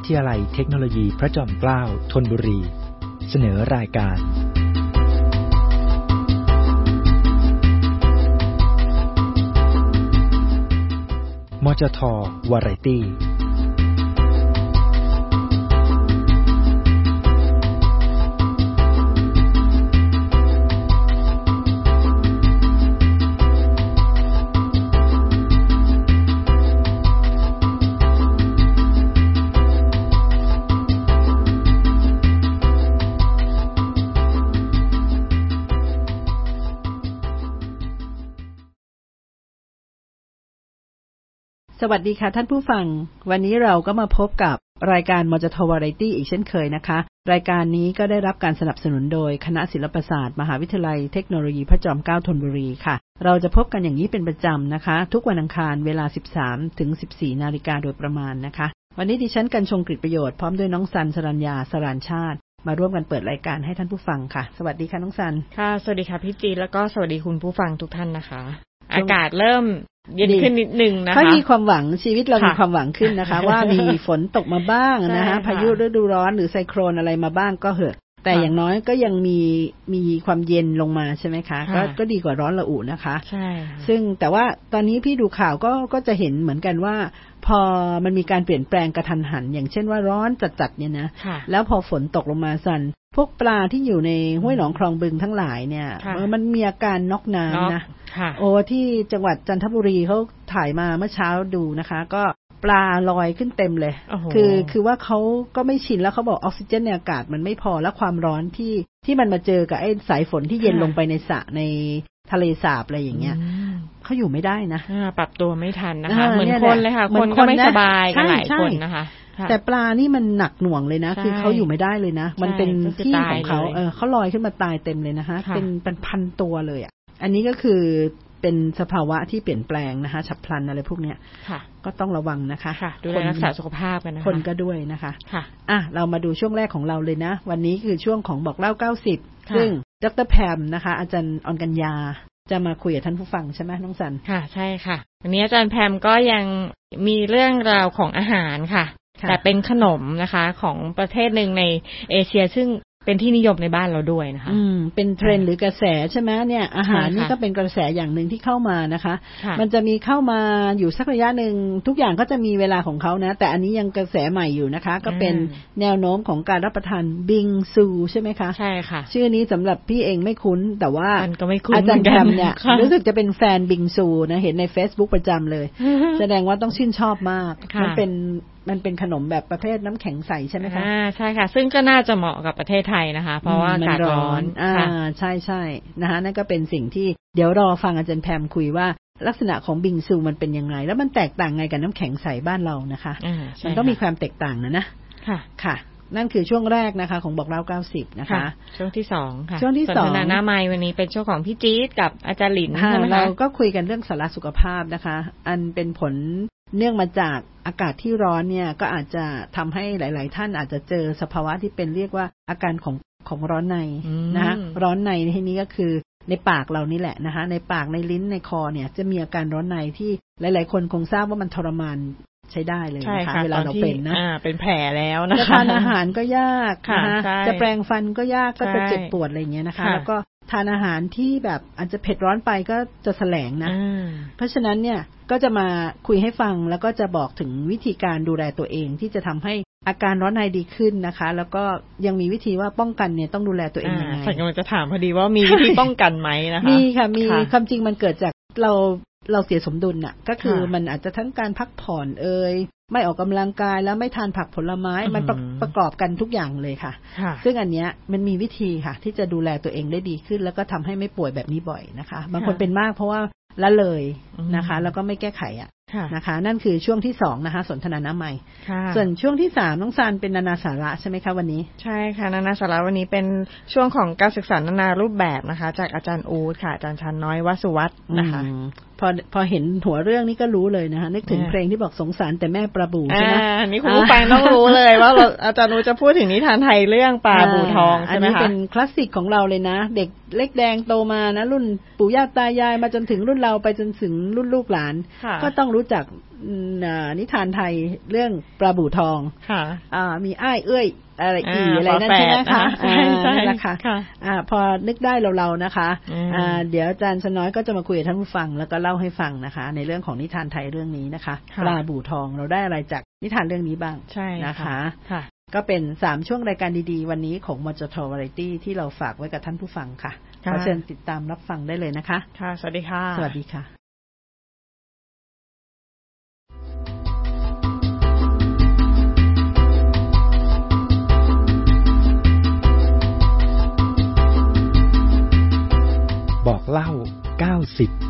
ทยาลัยเทคโนโลยีพระจอมเกล้าธนบุรีเสนอรายการมจท.วาไรตี้สวัสดีค่ะท่านผู้ฟังวันนี้เราก็มาพบกับรายการมจท.วาไรตี้อีกเช่นเคยนะคะรายการนี้ก็ได้รับการสนับสนุนโดยคณะศิลปศาสตร์มหาวิทยาลัยเทคโนโลยีพระจอมเกล้าธนบุรีค่ะเราจะพบกันอย่างนี้เป็นประจำนะคะทุกวันอังคารเวลา 13 ถึง 14 นาฬิกาโดยประมาณนะคะวันนี้ดิฉันกัญชงกฤตประโยชน์พร้อมด้วยน้องซันสรัญญาสรานชาติมาร่วมกันเปิดรายการให้ท่านผู้ฟังค่ะสวัสดีค่ะน้องซันค่ะสวัสดีค่ะพี่จีแล้วก็สวัสดีคุณผู้ฟังทุกท่านนะคะอากาศเริ่มเย็นขึ้นนิดนึงนะคะถ้ามีความหวังชีวิตเรามีความหวังขึ้นนะคะว่ามีฝนตกมาบ้างนะคะพายุฤดูร้อนหรือไซโคลนอะไรมาบ้างก็เหอะแต่อย่างน้อยก็ยังมีความเย็นลงมาใช่ไหมคะก็ดีกว่าร้อนระอุนะคะใช่ซึ่งแต่ว่าตอนนี้พี่ดูข่าวก็จะเห็นเหมือนกันว่าพอมันมีการเปลี่ยนแปลงกระทันหันอย่างเช่นว่าร้อนจัดๆเนี่ยนะแล้วพอฝนตกลงมาสั่นพวกปลาที่อยู่ในห้วยหนองคลองบึงทั้งหลายเนี่ยมันมีอาการน็อกน้ำนะโอ้ที่จังหวัดจันทบุรีเขาถ่ายมาเมื่อเช้าดูนะคะก็ปลาลอยขึ้นเต็มเลยคือว่าเขาก็ไม่ชินแล้วเขาบอกออกซิเจนในอากาศมันไม่พอแล้วความร้อนที่มันมาเจอกับไอ้สายฝนที่เย็นลงไปในสระในทะเลสาบอะไรอย่างเงี้ยเขาอยู่ไม่ได้นะปรับตัวไม่ทันนะคะเหมือนคนเลยค่ะคนก็ไม่สบายกันหลายคนนะคะแต่ปลานี่มันหนักหน่วงเลยนะคือเขาอยู่ไม่ได้เลยนะมันเป็นที่ของเขาเขาลอยขึ้นมาตายเต็มเลยนะคะเป็นพันตัวเลยอ่ะอันนี้ก็คือเป็นสภาวะที่เปลี่ยนแปลงนะคะฉับพลันอะไรพวกเนี้ยก็ต้องระวังนะคะดูแลรักษาสุขภาพกันนะคะคนก็ด้วยนะคะเรามาดูช่วงแรกของเราเลยนะวันนี้คือช่วงของบอกเล่า90ซึ่งดร.แพมนะคะอาจารย์ออนกัญญาจะมาคุยกับท่านผู้ฟังใช่ไหมน้องสันค่ะใช่ค่ะวันนี้อาจารย์แพมก็ยังมีเรื่องราวของอาหารค่ะแต่เป็นขนมนะคะของประเทศหนึ่งในเอเชียซึ่งเป็นที่นิยมในบ้านเราด้วยนะคะเป็นเทรนด์หรือกระแสใช่ไหมเนี่ยอาหารนี่ก็เป็นกระแสอย่างหนึ่งที่เข้ามานะคะมันจะมีเข้ามาอยู่สักระยะหนึ่งทุกอย่างก็จะมีเวลาของเขานะแต่อันนี้ยังกระแสใหม่อยู่นะคะก็เป็นแนวโน้มของการรับประทานบิงซูใช่ไหมคะใช่ค่ะชื่อนี้สำหรับพี่เองไม่คุ้นแต่ว่าอาจารย์แพมเนี่ยรู้สึกจะเป็นแฟนบิงซูนะเห็นใน Facebook ประจำเลยแสดงว่าต้องชื่นชอบมากมันเป็นขนมแบบประเภทน้ำแข็งใสใช่ไหมคะใช่ค่ะซึ่งก็น่าจะเหมาะกับประเทศไทยนะคะเพราะว่าอากาศร้อนใช่นะคะนั่นก็เป็นสิ่งที่เดี๋ยวรอฟังอาจารย์แพมคุยว่าลักษณะของบิงซูมันเป็นยังไงแล้วมันแตกต่างไงกับน้ำแข็งใสบ้านเรานะคะมันต้องมีความแตกต่างนะค่ะนั่นคือช่วงแรกนะคะของบอกเล่า90นะคะช่วงที่2ค่ะช่วงที่2สนทนาหน้าไมค์วันนี้เป็นช่วงของพี่จี๊ดกับอาจารย์หลินเราก็คุยกันเรื่องสาระสุขภาพนะคะอันเป็นผลเนื่องมาจากอากาศที่ร้อนเนี่ยก็อาจจะทำให้หลายๆท่านอาจจะเจอสภาวะที่เป็นเรียกว่าอาการของร้อนในนะคะร้อนในในที่นี้ก็คือในปากเรานี่แหละนะคะในปากในลิ้นในคอเนี่ยจะมีอาการร้อนในที่หลายๆคนคงทราบว่ามันทรมานใช้ได้เลยนะคะเวลาเราเป็นนะเป็นแผลแล้วนะคะจะทานอาหารก็ยากนะคะจะแปรงฟันก็ยากก็จะเจ็บปวดอะไรอย่างเงี้ยนะคะแล้วก็ทานอาหารที่แบบอาจจะเผ็ดร้อนไปก็จะแสลงนะเพราะฉะนั้นเนี่ยก็จะมาคุยให้ฟังแล้วก็จะบอกถึงวิธีการดูแลตัวเองที่จะทำให้อาการร้อนในดีขึ้นนะคะแล้วก็ยังมีวิธีว่าป้องกันเนี่ยต้องดูแลตัวเองยังไงฉันกำลังจะถามพอดีว่ามีวิธีป้องกันไหมนะคะมีค่ะมีความจริงมันเกิดจากเราเสียสมดุลน่ะก็คือมันอาจจะทั้งการพักผ่อนไม่ออกกำลังกายแล้วไม่ทานผักผลไม้มันประกอบกันทุกอย่างเลยค่ะซึ่งอันเนี้ยมันมีวิธีค่ะที่จะดูแลตัวเองได้ดีขึ้นแล้วก็ทำให้ไม่ป่วยแบบนี้บ่อยนะคะบางคนเป็นมากเพราะว่าละเลยนะคะแล้วก็ไม่แก้ไขนะคะนั่นคือช่วงที่2นะคะสนทนาหน้าใหม่ส่วนช่วงที่3น้องซานเป็นนานาสาระใช่ไหมคะวันนี้ใช่ค่ะนานาสาระวันนี้เป็นช่วงของการศึกษานานารูปแบบนะคะจากอาจารย์อู๊ดค่ะอาจารย์ชันน้อยวสุวัฒน์นะคะพอเห็นหัวเรื่องนี้ก็รู้เลยนะคะนึกถึงเพลงที่บอกสงสารแต่แม่ปลาบูใช่ไหมอันนี้คุณผู้ฟังต้องรู้เลยว่าอาจารย์อู๊ดจะพูดถึงนิทานไทยเรื่องปลาบูทองใช่ไหมคะอันนี้เป็นคลาสสิกของเราเลยนะเด็กเล็กแดงโตมานะรุ่นปู่ย่าตายายมาจนถึงรุ่นเราไปจนถึงรุ่นลูกหลานก็ต้องรู้จักนิทานไทยเรื่องปลาบู่ทองค่ะมีอ้ายเอ้ยอะไรอะไรนั่นใช่ไหมคะนั่นแหละค่ะพอนึกได้เรานะคะเดี๋ยวอาจารย์ชน้อยก็จะมาคุยกับท่านผู้ฟังแล้วก็เล่าให้ฟังนะคะในเรื่องของนิทานไทยเรื่องนี้นะคะปลาบู่ทองเราได้อะไรจากนิทานเรื่องนี้บ้างนะคะก็เป็น3ช่วงรายการดีๆวันนี้ของมจท.วาไรตี้ที่เราฝากไว้กับท่านผู้ฟังค่ะขอเชิญติดตามรับฟังได้เลยนะคะค่ะสวัสดีค่ะสวัสดีค่ะบอกเล่า90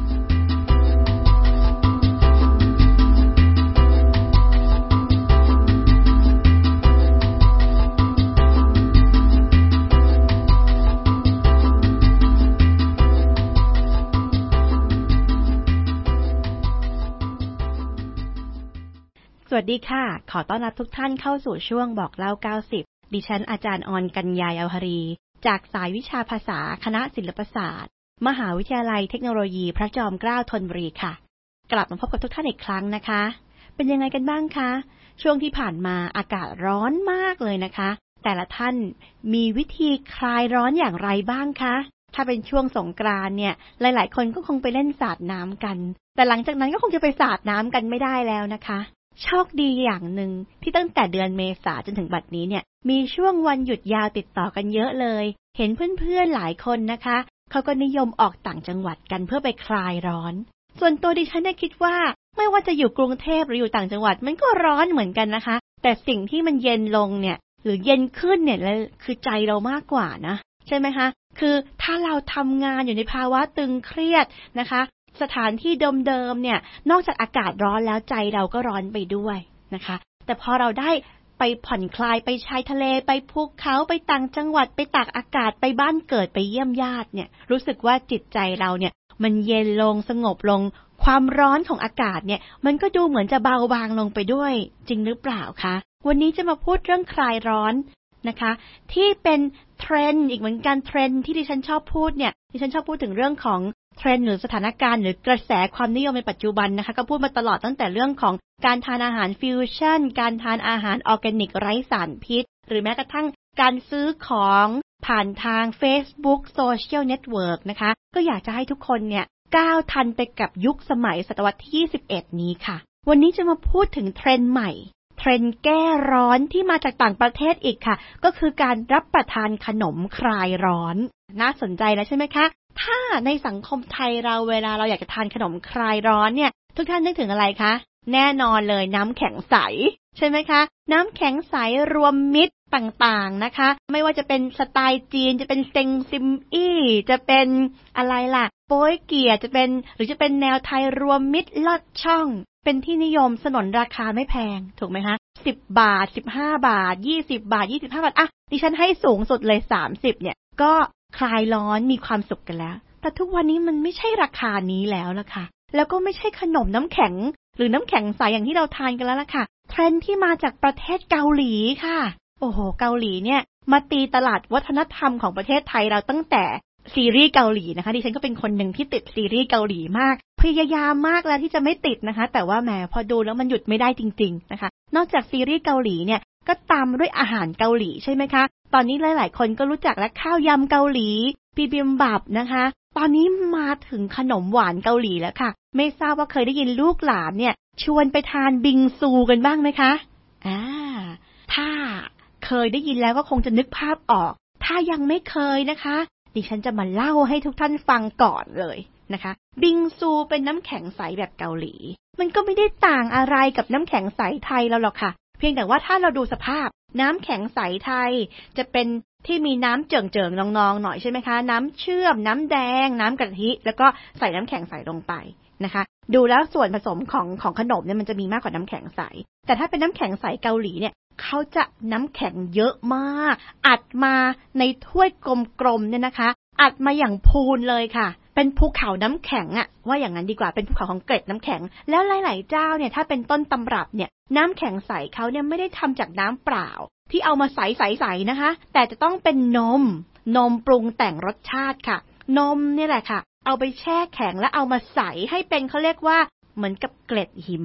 สวัสดีค่ะขอต้อนรับทุกท่านเข้าสู่ช่วงบอกเล่า90ดิฉันอาจารย์ออนกัญญาเยาวหรีจากสายวิชาภาษาคณะศิลปศาสตร์มหาวิทยาลัยเทคโนโลยีพระจอมเกล้าธนบุรีค่ะกลับมาพบกับทุกท่านอีกครั้งนะคะเป็นยังไงกันบ้างคะช่วงที่ผ่านมาอากาศร้อนมากเลยนะคะแต่ละท่านมีวิธีคลายร้อนอย่างไรบ้างคะถ้าเป็นช่วงสงกรานต์เนี่ยหลายๆคนก็คงไปเล่นสาดน้ำกันแต่หลังจากนั้นก็คงจะไปสาดน้ำกันไม่ได้แล้วนะคะโชคดีอย่างหนึ่งที่ตั้งแต่เดือนเมษาจนถึงบัดนี้เนี่ยมีช่วงวันหยุดยาวติดต่อกันเยอะเลยเห็นเพื่อนๆหลายคนนะคะเขาก็นิยมออกต่างจังหวัดกันเพื่อไปคลายร้อนส่วนตัวดิฉันเนี่ยคิดว่าไม่ว่าจะอยู่กรุงเทพหรืออยู่ต่างจังหวัดมันก็ร้อนเหมือนกันนะคะแต่สิ่งที่มันเย็นลงเนี่ยหรือเย็นขึ้นเนี่ยคือใจเรามากกว่านะใช่ไหมคะคือถ้าเราทำงานอยู่ในภาวะตึงเครียดนะคะสถานที่เดิมๆเนี่ยนอกจากอากาศร้อนแล้วใจเราก็ร้อนไปด้วยนะคะแต่พอเราได้ไปผ่อนคลายไปชายทะเลไปภูเขาไปต่างจังหวัดไปตากอากาศไปบ้านเกิดไปเยี่ยมญาติเนี่ยรู้สึกว่าจิตใจเราเนี่ยมันเย็นลงสงบลงความร้อนของอากาศเนี่ยมันก็ดูเหมือนจะเบาบางลงไปด้วยจริงหรือเปล่าคะวันนี้จะมาพูดเรื่องคลายร้อนนะคะที่เป็นเทรนด์อีกเหมือนกันเทรนด์ที่ดิฉันชอบพูดเนี่ยดิฉันชอบพูดถึงเรื่องของเทรนด์หรือสถานการณ์หรือกระแสความนิยมในปัจจุบันนะคะก็พูดมาตลอดตั้งแต่เรื่องของการทานอาหารฟิวชั่นการทานอาหารออร์แกนิกไร้สารพิษหรือแม้กระทั่งการซื้อของผ่านทาง Facebook Social Network นะคะก็อยากจะให้ทุกคนเนี่ยก้าวทันไปกับยุคสมัยศตวรรษที่21นี้ค่ะวันนี้จะมาพูดถึงเทรนด์ใหม่เทรนด์แก้ร้อนที่มาจากต่างประเทศอีกค่ะก็คือการรับประทานขนมคลายร้อนน่าสนใจแล้วใช่ไหมคะถ้าในสังคมไทยเราเวลาเราอยากจะทานขนมคลายร้อนเนี่ยทุกท่านนึกถึงอะไรคะแน่นอนเลยน้ำแข็งใสใช่ไหมคะน้ำแข็งใสรวมมิตรต่างๆนะคะไม่ว่าจะเป็นสไตล์จีนจะเป็นเซ็งซิมอี้จะเป็นอะไรล่ะโป๊ยเกี่ยจะเป็นหรือจะเป็นแนวไทยรวมมิตรลอดช่องเป็นที่นิยมสนนราคาไม่แพงถูกไหมคะ10 บาท15 บาท20 บาท25 บาทอ่ะดิฉันให้สูงสุดเลย30เนี่ยก็คลายร้อนมีความสุขกันแล้วแต่ทุกวันนี้มันไม่ใช่ราคานี้แล้วล่ะค่ะแล้วก็ไม่ใช่ขนมน้ำแข็งหรือน้ำแข็งใสอย่างที่เราทานกันแล้วล่ะค่ะเทรนด์ที่มาจากประเทศเกาหลีค่ะโอ้โหเกาหลีเนี่ยมาตีตลาดวัฒนธรรมของประเทศไทยเราตั้งแต่ซีรีส์เกาหลีนะคะดิฉันก็เป็นคนหนึ่งที่ติดซีรีส์เกาหลีมากพยายามมากแล้วที่จะไม่ติดนะคะแต่ว่าแหมพอดูแล้วมันหยุดไม่ได้จริงๆนะคะนอกจากซีรีส์เกาหลีเนี่ยก็ตามด้วยอาหารเกาหลีใช่ไหมคะตอนนี้หลายๆคนก็รู้จักและข้าวยำเกาหลีบิบิมบับนะคะตอนนี้มาถึงขนมหวานเกาหลีแล้วค่ะไม่ทราบว่าเคยได้ยินลูกหลานเนี่ยชวนไปทานบิงซูกันบ้างไหมคะถ้าเคยได้ยินแล้วก็คงจะนึกภาพออกถ้ายังไม่เคยนะคะดิฉันจะมาเล่าให้ทุกท่านฟังก่อนเลยนะคะบิงซูเป็นน้ำแข็งใสแบบเกาหลีมันก็ไม่ได้ต่างอะไรกับน้ำแข็งใสไทยเราหรอกค่ะเพียงแต่ว่าถ้าเราดูสภาพน้ำแข็งใสไทยจะเป็นที่มีน้ำเจิ่งๆนองๆหน่อยใช่ไหมคะน้ำเชื่อมน้ำแดงน้ำกะทิแล้วก็ใส่น้ำแข็งใสลงไปนะคะดูแล้วส่วนผสมของขนมเนี่ยมันจะมีมากกว่าน้ำแข็งใสแต่ถ้าเป็นน้ำแข็งใสเกาหลีเนี่ยเขาจะน้ำแข็งเยอะมากอัดมาในถ้วยกลมๆเนี่ยนะคะอัดมาอย่างพูนเลยค่ะเป็นภูเขาน้ำแข็งอะว่าอย่างนั้นดีกว่าเป็นภูเขาของเกล็ดน้ำแข็งแล้วหลายๆเจ้าเนี่ยถ้าเป็นต้นตำรับเนี่ยน้ำแข็งใสเขาเนี่ยไม่ได้ทำจากน้ำเปล่าที่เอามาใสๆนะคะแต่จะต้องเป็นนมปรุงแต่งรสชาติค่ะนมเนี่ยแหละค่ะเอาไปแช่แข็งแล้วเอามาใสให้เป็นเขาเรียกว่าเหมือนกับเกล็ดหิมะ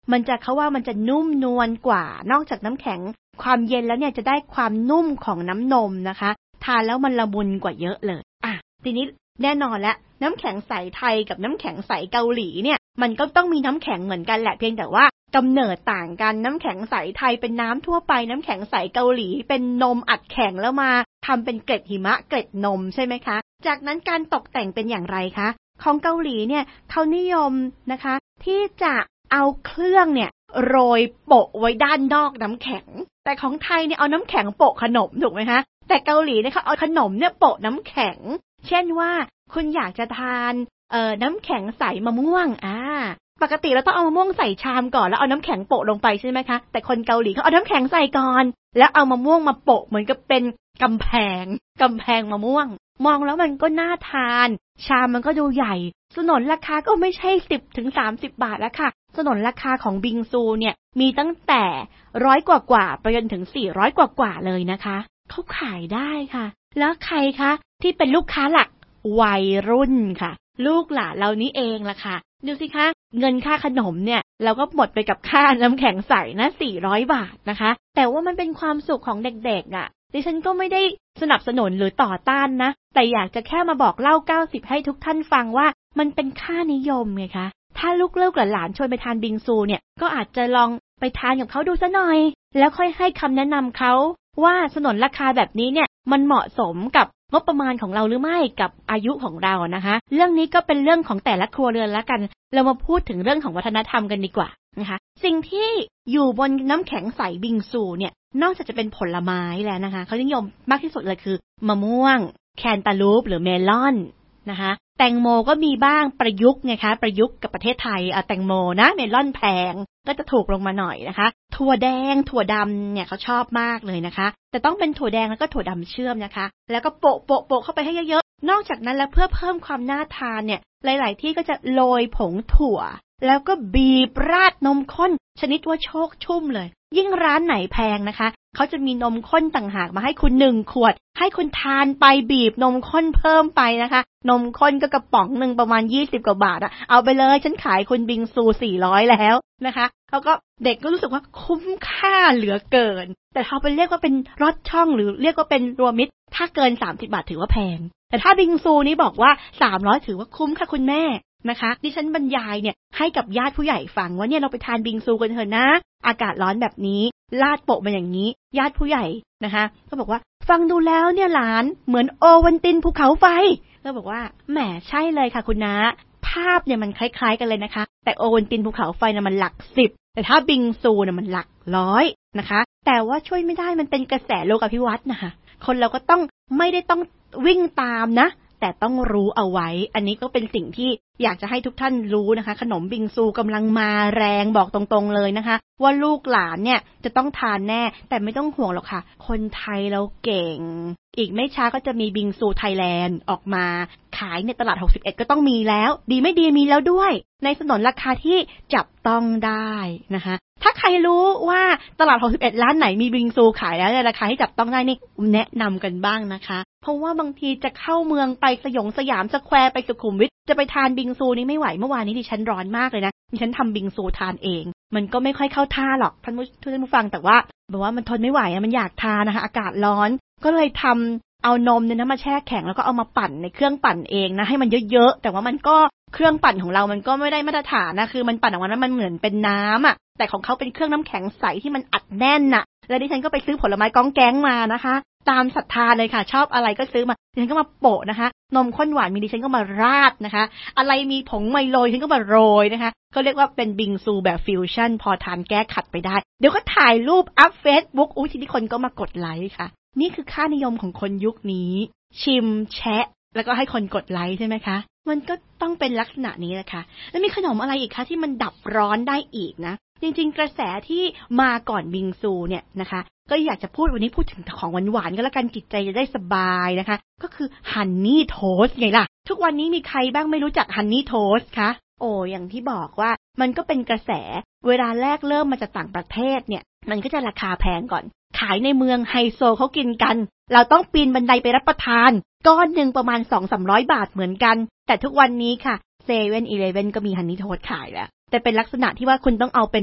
มันจะเขาว่ามันจะนุ่มนวลกว่านอกจากน้ำแข็งความเย็นแล้วเนี่ยจะได้ความนุ่มของน้ำนมนะคะทานแล้วมันละมุนกว่าเยอะเลยทีนี้แน่นอนแล้วน้ำแข็งใสไทยกับน้ำแข็งใสเกาหลีเนี่ยมันก็ต้องมีน้ำแข็งเหมือนกันแหละเพียงแต่ว่ากำเนิดต่างกันน้ำแข็งใสไทยเป็นน้ำทั่วไปน้ำแข็งใสเกาหลีเป็นนมอัดแข็งแล้วมาทำเป็นเกล็ดหิมะเกล็ดนมใช่ไหมคะจากนั้นการตกแต่งเป็นอย่างไรคะของเกาหลีเนี่ยเขานิยมนะคะที่จะเอาเครื่องเนี่ยโรยโปะไว้ด้านนอกน้ำแข็งแต่ของไทยเนี่ยเอาน้ำแข็งโปะขนมถูกไหมคะแต่เกาหลีเนี่ยเขาเอาขนมเนี่ยโปะน้ำแข็งเช่นว่าคุณอยากจะทานน้ำแข็งใสมะม่วงปกติเราต้องเอามะม่วงใส่ชามก่อนแล้วเอาน้ำแข็งโปะลงไปใช่ไหมคะแต่คนเกาหลีเขาเอาน้ำแข็งใส่ก่อนแล้วเอามะม่วงมาโปะเหมือนกับเป็นกำแพงมะม่วงมองแล้วมันก็น่าทานชามมันก็ดูใหญ่สนนราคาก็ไม่ใช่10-30 บาทแล้วค่ะสนนราคาของบิงซูเนี่ยมีตั้งแต่100กว่าไปจนถึง400กว่าเลยนะคะเขาขายได้ค่ะแล้วใครคะที่เป็นลูกค้าหลักวัยรุ่นค่ะลูกหลานเรานี้เองล่ะค่ะดูสิคะเงินค่าขนมเนี่ยเราก็หมดไปกับค่าน้ำแข็งใสนะ400 บาทนะคะแต่ว่ามันเป็นความสุขของเด็กๆดิฉันก็ไม่ได้สนับสนุนหรือต่อต้านนะแต่อยากจะแค่มาบอกเล่า90ให้ทุกท่านฟังว่ามันเป็นค่านิยมไงคะถ้าลูกหลานชวนไปทานบิงซูเนี่ยก็อาจจะลองไปทานกับเขาดูซะหน่อยแล้วค่อยให้คำแนะนำเขาว่าสนนราคาแบบนี้เนี่ยมันเหมาะสมกับงบประมาณของเราหรือไม่กับอายุของเรานะคะเรื่องนี้ก็เป็นเรื่องของแต่ละครัวเรือนแล้วกันเรามาพูดถึงเรื่องของวัฒนธรรมกันดีกว่านะคะสิ่งที่อยู่บนน้ำแข็งใสบิงซูเนี่ยนอกจากจะเป็นผลไม้แล้วนะคะเขานิยมมากที่สุดเลยคือมะม่วงแคนตาลูปหรือเมลอนนะคะแตงโมก็มีบ้างประยุกต์ไงคะประยุกต์กับประเทศไทยแตงโมนะเมลอนแพงก็จะถูกลงมาหน่อยนะคะถั่วแดงถั่วดำเนี่ยเขาชอบมากเลยนะคะแต่ต้องเป็นถั่วแดงแล้วก็ถั่วดำเชื่อมนะคะแล้วก็โปะเข้าไปให้เยอะๆนอกจากนั้นแล้วเพื่อเพิ่มความน่าทานเนี่ยหลายๆที่ก็จะโรยผงถั่วแล้วก็บีบราดนมข้นชนิดว่าโชคชุ่มเลยยิ่งร้านไหนแพงนะคะเขาจะมีนมข้นต่างหากมาให้คุณ1 ขวดให้คุณทานไปบีบนมข้นเพิ่มไปนะคะนมข้นก็กระป๋องนึงประมาณ20 กว่าบาทเอาไปเลยฉันขายคุณบิงซู400แล้วนะคะเขาก็เด็กก็รู้สึกว่าคุ้มค่าเหลือเกินแต่พอไปเรียกว่าเป็นรสช่องหรือเรียกว่าเป็นรวมมิตรถ้าเกิน30 บาทถือว่าแพงแต่ถ้าบิงซูนี้บอกว่า300ถือว่าคุ้มค่ะคุณแม่นะคะดิฉันบรรยายเนี่ยให้กับญาติผู้ใหญ่ฟังว่าเนี่ยเราไปทานบิงซูกันเถอะนะอากาศร้อนแบบนี้ลาดโปะมาอย่างนี้ญาติผู้ใหญ่นะคะก็บอกว่าฟังดูแล้วเนี่ยหลานเหมือนโอวันตินภูเขาไฟก็บอกว่าแหมใช่เลยค่ะคุณน้าภาพเนี่ยมันคล้ายๆกันเลยนะคะแต่โอวันตินภูเขาไฟน่ะมันหลัก10แต่ถ้าบิงซูน่ะมันหลัก100นะคะแต่ว่าช่วยไม่ได้มันเป็นกระแสโลกาภิวัตน์นะคะคนเราก็ต้องไม่ได้ต้องวิ่งตามนะแต่ต้องรู้เอาไว้อันนี้ก็เป็นสิ่งที่อยากจะให้ทุกท่านรู้นะคะขนมบิงซูกำลังมาแรงบอกตรงๆเลยนะคะว่าลูกหลานเนี่ยจะต้องทานแน่แต่ไม่ต้องห่วงหรอกค่ะคนไทยเราเก่งอีกไม่ช้าก็จะมีบิงซูไทยแลนด์ออกมาขายในตลาด61ก็ต้องมีแล้วดีไม่ดีมีแล้วด้วยในสนนราคาที่จับต้องได้นะคะถ้าใครรู้ว่าตลาด61ร้านไหนมีบิงซูขายแล้วในราคาที่จับต้องได้นี่แนะนำกันบ้างนะคะเพราะว่าบางทีจะเข้าเมืองไปสยามสแควร์ไปสุขุมวิทจะไปทานบิงซูนี่ไม่ไหวเมื่อวานนี้ดิฉันร้อนมากเลยนะดิฉันทำบิงซูทานเองมันก็ไม่ค่อยเข้าท่าหรอกท่านผู้ฟังแต่ว่าแบบว่ามันทนไม่ไหวมันอยากทานนะคะอากาศร้อนก็เลยทำเอานมเนี่ยนะมาแช่แข็งแล้วก็เอามาปั่นในเครื่องปั่นเองนะให้มันเยอะๆแต่ว่ามันก็เครื่องปั่นของเรามันก็ไม่ได้มาตรฐานนะคือมันปั่นออกมาแล้วมันเหมือนเป็นน้ำแต่ของเขาเป็นเครื่องน้ำแข็งใสที่มันอัดแน่นแล้วดิฉันก็ไปซื้อผลไม้ก้องแก๊งมานะคะตามศรัทธาเลยค่ะชอบอะไรก็ซื้อมาดิฉันก็มาโปะนะคะนมข้นหวานมีดิฉันก็มาราดนะคะอะไรมีผงไมโลดิฉันก็มาโรยนะคะก็เรียกว่าเป็นบิงซูแบบฟิวชั่นพอทานแก้ขัดไปได้เดี๋ยวก็ถ่ายรูปอัพ Facebook ทีนี้คนก็มากดไลค์ค่ะนี่คือค่านิยมของคนยุคนี้ชิมแชะแล้วก็ให้คนกดไลค์ใช่ไหมคะมันก็ต้องเป็นลักษณะนี้แหละค่ะแล้วมีขนมอะไรอีกคะที่มันดับร้อนได้อีกนะจริงๆกระแสที่มาก่อนบิงซูเนี่ยนะคะก็อยากจะพูดวันนี้พูดถึงของหวานๆก็แล้วกันจิตใจจะได้สบายนะคะก็คือฮันนี่โทสต์ไงล่ะทุกวันนี้มีใครบ้างไม่รู้จักฮันนี่โทสต์คะอย่างที่บอกว่ามันก็เป็นกระแสเวลาแรกเริ่มมาจากต่างประเทศเนี่ยมันก็จะราคาแพงก่อนขายในเมืองไฮโซเขากินกันเราต้องปีนบันไดไปรับประทานก้อนหนึ่งประมาณ 200-300 บาทเหมือนกันแต่ทุกวันนี้ค่ะ 7-Eleven ก็มีฮันนี่โทสต์ขายแล้วแต่เป็นลักษณะที่ว่าคุณต้องเอาเป็น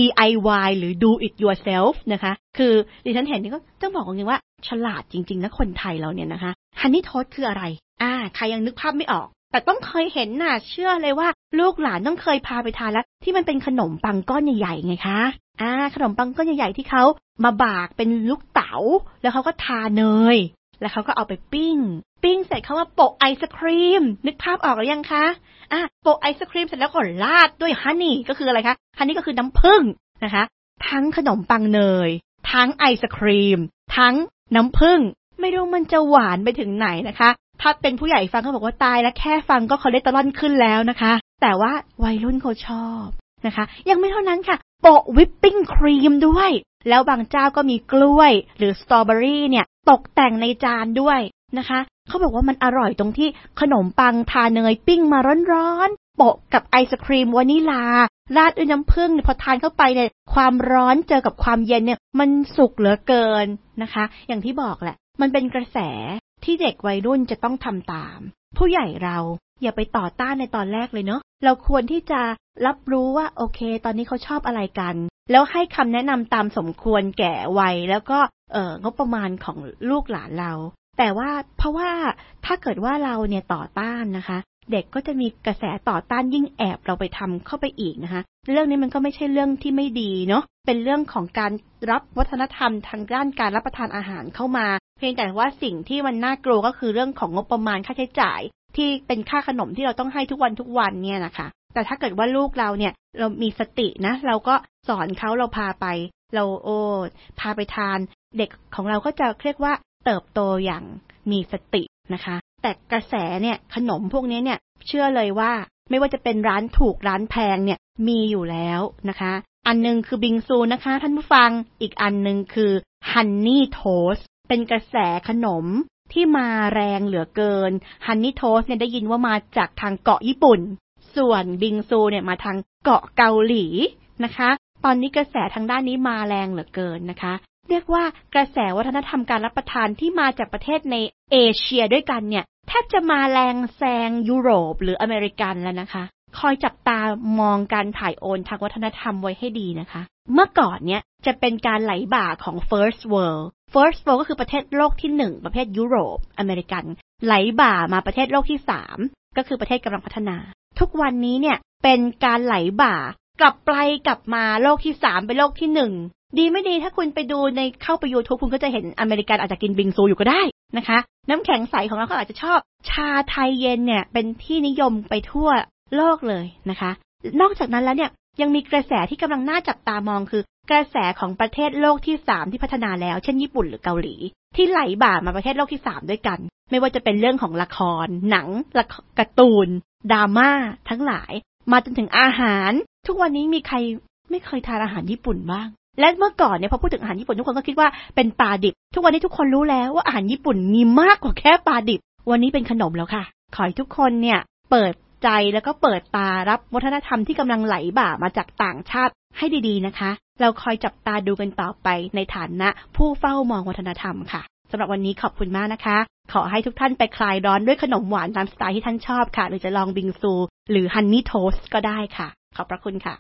DIY หรือ do it yourself นะคะคือดิฉันเห็นนี่ก็ต้องบอกจริงๆว่าฉลาดจริงๆนะคนไทยเราเนี่ยนะคะฮันนี่โทสต์คืออะไรใครยังนึกภาพไม่ออกแต่ต้องเคยเห็นน่ะเชื่อเลยว่าลูกหลานต้องเคยพาไปทานแล้วที่มันเป็นขนมปังก้อนใหญ่ๆไงคะขนมปังก้อนใหญ่ๆที่เขามาบากเป็นลูกเต๋าแล้วเขาก็ทาเนยแล้วเขาก็เอาไปปิ้งเสร็จเขามาโปะไอศครีมนึกภาพออกหรือยังคะโปะไอศครีมเสร็จแล้วก็ราดด้วยฮันนี่ก็คืออะไรคะฮันนี่ก็คือน้ำผึ้งนะคะทั้งขนมปังเนยทั้งไอศครีมทั้งน้ำผึ้งไม่รู้มันจะหวานไปถึงไหนนะคะถ้าเป็นผู้ใหญ่ฟังเขาบอกว่าตายแล้วแค่ฟังก็คอเลสเตอรอลขึ้นแล้วนะคะแต่ว่าวัยรุ่นเขาชอบนะคะยังไม่เท่านั้นค่ะโปะวิปปิ้งครีมด้วยแล้วบางเจ้าก็มีกล้วยหรือสตรอเบอรี่เนี่ยตกแต่งในจานด้วยนะคะเขาบอกว่ามันอร่อยตรงที่ขนมปังทาเนยปิ้งมาร้อนๆโปะกับไอศครีมวานิลาราดด้วยน้ำผึ้งพอทานเข้าไปเนี่ยความร้อนเจอกับความเย็นเนี่ยมันสุกเหลือเกินนะคะอย่างที่บอกแหละมันเป็นกระแสที่เด็กวัยรุ่นจะต้องทำตามผู้ใหญ่เราอย่าไปต่อต้านในตอนแรกเลยเนาะเราควรที่จะรับรู้ว่าโอเคตอนนี้เขาชอบอะไรกันแล้วให้คำแนะนำตามสมควรแก่วัยแล้วก็งบประมาณของลูกหลานเราแต่ว่าเพราะว่าถ้าเกิดว่าเราเนี่ยต่อต้านนะคะเด็กก็จะมีกระแสต่อต้านยิ่งแอบเราไปทำเข้าไปอีกนะคะเรื่องนี้มันก็ไม่ใช่เรื่องที่ไม่ดีเนาะเป็นเรื่องของการรับวัฒนธรรมทางด้านการรับประทานอาหารเข้ามาเพียงแต่ว่าสิ่งที่มันน่ากลัวก็คือเรื่องของงบประมาณค่าใช้จ่ายที่เป็นค่าขนมที่เราต้องให้ทุกวันเนี่ยนะคะแต่ถ้าเกิดว่าลูกเราเนี่ยเรามีสตินะเราก็สอนเขาเราพาไปเราพาไปทานเด็กของเราก็จะเรียกว่าเติบโตอย่างมีสตินะคะแต่กระแสเนี่ยขนมพวกนี้เนี่ยเชื่อเลยว่าไม่ว่าจะเป็นร้านถูกร้านแพงเนี่ยมีอยู่แล้วนะคะอันนึงคือบิงซูนะคะท่านผู้ฟังอีกอันนึงคือฮันนี่โทสต์เป็นกระแสขนมที่มาแรงเหลือเกินฮันนี่โทสต์เนี่ยได้ยินว่ามาจากทางเกาะญี่ปุ่นส่วนบิงซูเนี่ยมาทางเกาะเกาหลีนะคะตอนนี้กระแสทางด้านนี้มาแรงเหลือเกินนะคะเรียกว่ากระแสวัฒนธรรมการรับประทานที่มาจากประเทศในเอเชียด้วยกันเนี่ยแทบจะมาแรงแซงยุโรปหรืออเมริกันแล้วนะคะคอยจับตามองการถ่ายโอนทางวัฒนธรรมไว้ให้ดีนะคะเมื่อก่อนเนี่ยจะเป็นการไหลบ่าของ First World ก็คือประเทศโลกที่1ประเทศยุโรปอเมริกันไหลบ่ามาประเทศโลกที่3ก็คือประเทศกำลังพัฒนาทุกวันนี้เนี่ยเป็นการไหลบ่ากลับมาโลกที่3เป็นโลกที่1ดีไม่ดีถ้าคุณไปดูในเข้าไป YouTube คุณก็จะเห็นอเมริกันอาจจะกินบิงซูอยู่ก็ได้นะคะน้ำแข็งใสของเราก็อาจจะชอบชาไทยเย็นเนี่ยเป็นที่นิยมไปทั่วโลกเลยนะคะนอกจากนั้นแล้วเนี่ยยังมีกระแสที่กำลังน่าจับตามองคือกระแสของประเทศโลกที่3ที่พัฒนาแล้วเช่นญี่ปุ่นหรือเกาหลีที่ไหลบ่ามาประเทศโลกที่3ด้วยกันไม่ว่าจะเป็นเรื่องของละครหนังการ์ตูนดราม่าทั้งหลายมาจนถึงอาหารทุกวันนี้มีใครไม่เคยทานอาหารญี่ปุ่นบ้างและเมื่อก่อนเนี่ยพอพูดถึงอาหารญี่ปุ่นทุกคนก็คิดว่าเป็นปลาดิบทุกวันนี้ทุกคนรู้แล้วว่าอาหารญี่ปุ่นมีมากกว่าแค่ปลาดิบวันนี้เป็นขนมแล้วค่ะขอให้ทุกคนเนี่ยเปิดใจแล้วก็เปิดตารับวัฒนธรรมที่กำลังไหลบ่ามาจากต่างชาติให้ดีๆนะคะเราคอยจับตาดูกันต่อไปในฐานะผู้เฝ้ามองวัฒนธรรมค่ะสำหรับวันนี้ขอบคุณมากนะคะขอให้ทุกท่านไปคลายร้อนด้วยขนมหวานตามสไตล์ที่ท่านชอบค่ะหรือจะลองบิงซูหรือฮันนี่โทสต์ก็ได้ค่ะขอบพระคุณค่ะ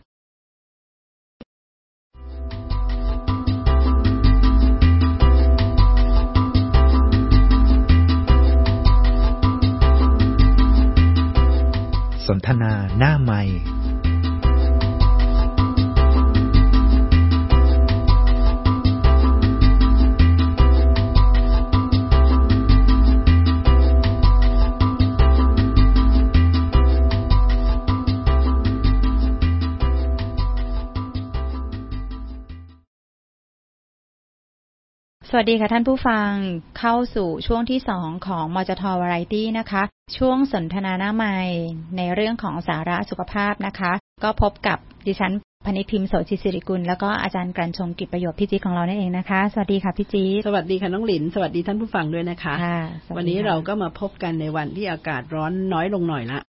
สนทนาหน้าไมค์สวัสดีค่ะท่านผู้ฟังเข้าสู่ช่วงที่2ของมจท. Variety นะคะช่วงสนทนาหน้าไมค์ในเรื่องของสาระสุขภาพนะคะก็พบกับดิฉันพนิษฐ์พิมพ์โสจิศิริกุลแล้วก็อาจารย์กลั่นชงกิจประโยชน์พี่จี๊ดของเรานั่นเองนะคะสวัสดีค่ะพี่จี๊ดสวัสดีค่ะน้องหลินสวัสดีท่านผู้ฟังด้วยนะคะวันนี้เราก็มาพบกันในวันที่อากาศร้อนน้อยลงหน่อยละ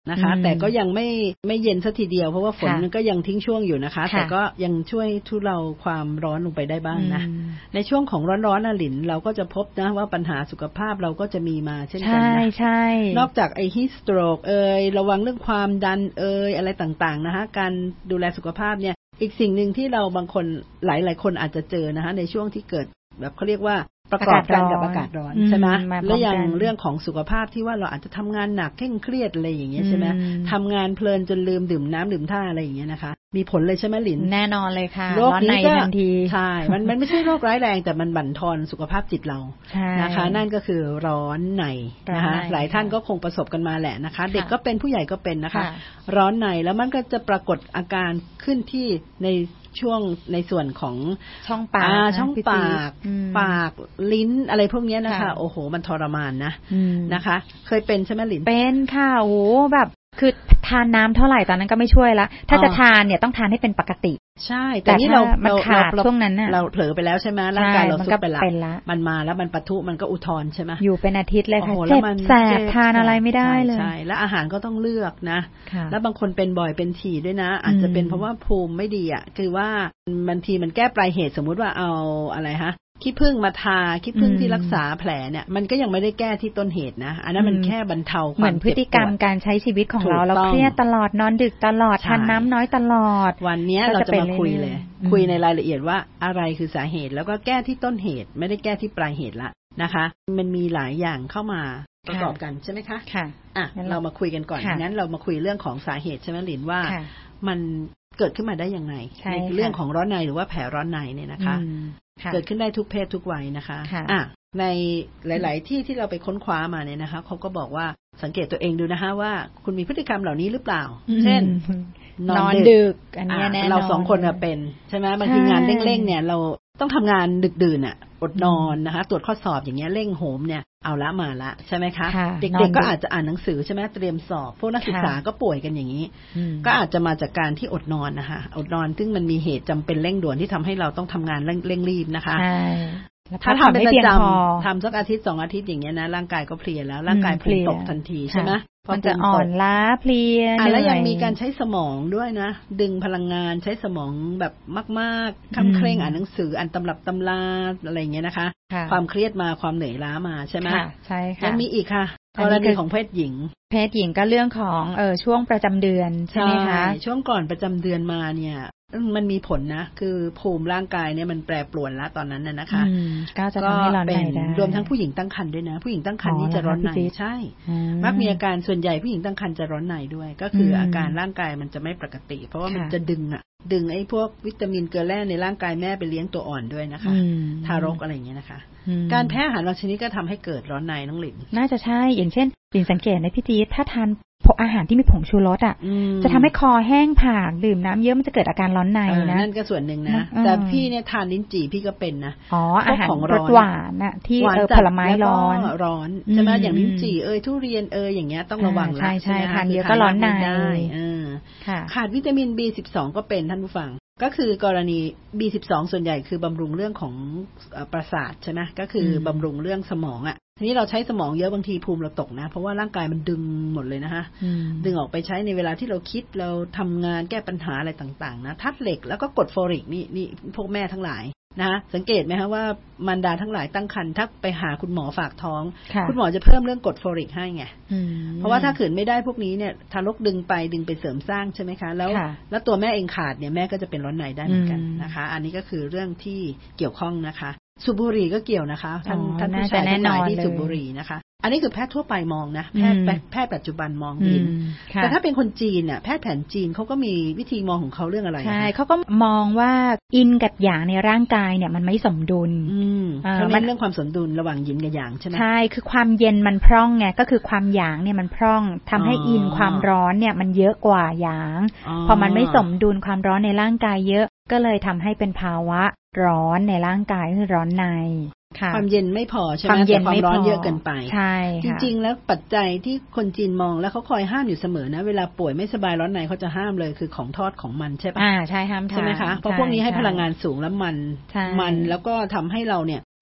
นะคะแต่ก็ยังไม่เย็นซะทีเดียวเพราะว่าฝนมันก็ยังทิ้งช่วงอยู่นะคะแต่ก็ยังช่วยทุเลาความร้อนลงไปได้บ้างนะในช่วงของร้อนๆหลินเราก็จะพบนะว่าปัญหาสุขภาพเราก็จะมีมาเช่นกันนะใช่นอกจากไอ้ฮีทสโตรกระวังเรื่องความดันอะไรต่างๆนะคะการดูแลสุขภาพเนี่ยอีกสิ่งหนึ่งที่เราบางคนหลายๆคนอาจจะเจอนะคะในช่วงที่เกิดแบบเขาเรียกว่าประกอบกันกับอากาศร้อนใช่ไหมแล้วอย่างเรื่องของสุขภาพที่ว่าเราอาจจะทำงานหนักเคร่งเครียดอะไรอย่างเงี้ยใช่ไหมทำงานเพลินจนลืมดื่มน้ำดื่มท่าอะไรอย่างเงี้ยนะคะมีผลเลยใช่ไหมหลินแน่นอนเลยค่ะโรคนี้ก็ใช่มันไม่ใช่โรคร้ายแรงแต่มันบั่นทอนสุขภาพจิตเรานะคะนั่นก็คือร้อนในนะคะหลายท่านก็คงประสบกันมาแหละนะคะเด็กก็เป็นผู้ใหญ่ก็เป็นนะคะร้อนในแล้วมันก็จะปรากฏอาการขึ้นที่ในช่วงในส่วนของช่องปากปากลิ้นอะไรพวกนี้นะคะโอ้โหมันทรมานนะคะเคยเป็นใช่ไหมลินเป็นค่ะโอ้แบบคือทานน้ำเท่าไหร่ตอนนั้นก็ไม่ช่วยละถ้าจะทานเนี่ยต้องทานให้เป็นปกติใช่แต่นี่เราขาดช่วงนั้นน่ะเราเผลอไปแล้วใช่ไหมร่างกายเราซุดไปแล้วมันมาแล้วมันปะทุมันก็อุทธรใช่ไหมอยู่เป็นอาทิตย์เลยค่ะเจ็บแสบทานอะไรไม่ได้เลยใช่แล้วอาหารก็ต้องเลือกนะแล้วบางคนเป็นบ่อยเป็นถี่ด้วยนะอาจจะเป็นเพราะว่าภูมิไม่ดีอ่ะคือว่าบางทีมันแก้ปลายเหตุสมมุติว่าเอาอะไรฮะขี้ผึ้งมาทาขี้ผึ้งที่รักษาแผลเนี่ยมันก็ยังไม่ได้แก้ที่ต้นเหตุนะอันนั้นมันแค่บรรเทาความเหมือนพฤติกรรมการใช้ชีวิตของเราเครียดตลอดนอนดึกตลอดทานน้ำน้อยตลอดวันนี้เราจะมาคุยเลยคุยในรายละเอียดว่าอะไรคือสาเหตุแล้วก็แก้ที่ต้นเหตุไม่ได้แก้ที่ปลายเหตุละนะคะมันมีหลายอย่างเข้ามาประกอบกันใช่ไหมคะค่ะเรามาคุยกันก่อนงั้นเรามาคุยเรื่องของสาเหตุใช่ไหมหลินว่ามันเกิดขึ้นมาได้ยังไงในเรื่องของร้อนในหรือว่าแผลร้อนในเนี่ยนะคะเกิดขึ้นได้ทุกเพศทุกวัยนะคะในหลายๆที่เราไปค้นคว้ามาเนี่ยนะคะเขาก็บอกว่าสังเกตตัวเองดูนะคะว่าคุณมีพฤติกรรมเหล่านี้หรือเปล่าเช่นนอนดึกอันนี้แน่นอนเราสองคนเป็นใช่ไหมบางทีงานเร่งๆเนี่ยเราต้องทำงานดึกดื่นอดนอนนะคะตรวจข้อสอบอย่างเงี้ยเร่งโหมเนี่ยเอาละมาละใช่ไหมคะเด็กๆก็อาจจะอ่านหนังสือใช่ไหมเตรียมสอบพวกนักศึกษาก็ป่วยกันอย่างนี้ก็อาจจะมาจากการที่อดนอนนะคะอดนอนซึ่งมันมีเหตุจำเป็นเร่งด่วนที่ทำให้เราต้องทำงานเร่งรีบนะคะถ้าทำเป็นประจำทำสักอาทิตย์2 อาทิตย์อย่างเงี้ยนะร่างกายก็เพลียแล้วร่างกายภูมิตกทันทีใช่ไหมมันจะอ่อนล้าเพลียแล้วยังมีการใช้สมองด้วยนะดึงพลังงานใช้สมองแบบมากๆเคร่งอ่านหนังสืออ่านตำรับตำราอะไรอย่างเงี้ยนะคะความเครียดมาความเหนื่อยล้ามาใช่ไหมใช่ค่ะยังมีอีกค่ะกรณีของเพศหญิงก็เรื่องของช่วงประจำเดือนใช่ไหมคะช่วงก่อนประจำเดือนมาเนี่ยมันมีผลนะคือภูมิร่างกายเนี่ยมันแปรปรวนแล้วตอนนั้นน่ะนะคะก็จะทำให้ร้อนในได้รวมทั้งผู้หญิงตั้งครรภ์ด้วยนะผู้หญิงตั้งครรภ์นี่จะร้อนในใช่มักมีอาการส่วนใหญ่ผู้หญิงตั้งครรภ์จะร้อนในด้วยก็คืออาการร่างกายมันจะไม่ปกติเพราะว่ามันจะดึงไอ้พวกวิตามินเกลือแร่ในร่างกายแม่ไปเลี้ยงตัวอ่อนด้วยนะคะทารกอะไรอย่างเงี้ยนะคะการแพ้อาหารบางชนิดก็ทำให้เกิดร้อนในน้องหลินน่าจะใช่อย่างเช่นหลินสังเกตในพี่จี๊ดถ้าทานอาหารที่มีผงชูรสจะทำให้คอแห้งผากดื่มน้ำเยอะมันจะเกิดอาการร้อนในนะนั่นก็ส่วนหนึ่งนะแต่พี่เนี่ยทานลิ้นจี่พี่ก็เป็นนะอาหารรสหวานน่ะที่ผลไม้ร้อนใช่ไหมอย่างลิ้นจี่ทุเรียนอย่างเงี้ยต้องระวังละใช่ทานเยอะก็ร้อนในขาดวิตามิน B12 ก็เป็นท่านผู้ฟังก็คือกรณี B12 ส่วนใหญ่คือบำรุงเรื่องของประสาทใช่ไหมก็คือบำรุงเรื่องสมองทีนี้เราใช้สมองเยอะบางทีภูมิเราตกนะเพราะว่าร่างกายมันดึงหมดเลยนะคะดึงออกไปใช้ในเวลาที่เราคิดเราทำงานแก้ปัญหาอะไรต่างๆนะธาตุเหล็กแล้วก็กรดโฟลิกนี่พวกแม่ทั้งหลายนะสังเกตไหมคะว่ามารดาทั้งหลายตั้งครรภ์ถ้าไปหาคุณหมอฝากท้องคุณหมอจะเพิ่มเรื่องกรดโฟลิกให้ไงเพราะว่าถ้าขืนไม่ได้พวกนี้เนี่ยทารกดึงไปเสริมสร้างใช่ไหมคะแล้วตัวแม่เองขาดเนี่ยแม่ก็จะเป็นร้อนในได้เหมือนกันนะคะอันนี้ก็คือเรื่องที่เกี่ยวข้องนะคะสูบบุหรี่ก็เกี่ยวนะคะท่านผู้ชายทั้งหลายที่สูบบุหรี่นะคะอันนี้คือแพทย์ทั่วไปมองนะแพทย์ปัจจุบันมองเห็นแต่ถ้าเป็นคนจีนน่ะแพทย์แผนจีนเขาก็มีวิธีมองของเขาเรื่องอะไรใช่เขาก็มองว่าอินกับหยางในร่างกายเนี่ยมันไม่สมดุลเขาเน้นเรื่องความสมดุลระหว่างยินกับหยางใช่ไหมใช่คือความเย็นมันพร่องไงก็คือความหยางเนี่ยมันพร่องทำให้อินความร้อนเนี่ยมันเยอะกว่าหยางพอมันไม่สมดุลความร้อนในร่างกายเยอะก็เลยทำให้เป็นภาวะร้อนในร่างกายคือร้อนในความเย็นไม่พอใช่ไหมแต่ความร้อนเยอะเกินไปใช่จริงๆแล้วปัจจัยที่คนจีนมองแล้วเขาคอยห้ามอยู่เสมอนะเวลาป่วยไม่สบายร้อนในเขาจะห้ามเลยคือของทอดของมันใช่ปะใช่ห้ามใช่ไหมคะเพราะพวกนี้ให้พลังงานสูงแล้วมันแล้วก็ทำให้เราเนี่ย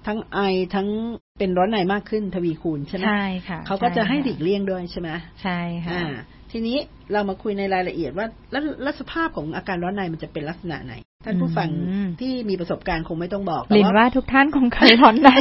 ทั้งไอทั้งเป็นร้อนในมากขึ้นทวีคูณใช่ไหมใช่ค่ะเขาก็จะให้หลีกเลี่ยงด้วยใช่ไหมใช่ค่ะทีนี้เรามาคุยในรายละเอียดว่าแล้วสภาพของอาการร้อนในมันจะเป็นลักษณะไหนท่านผู้ฟังที่มีประสบการณ์คงไม่ต้องบอกลินว่าทุกท่านคงเคยร้อนใน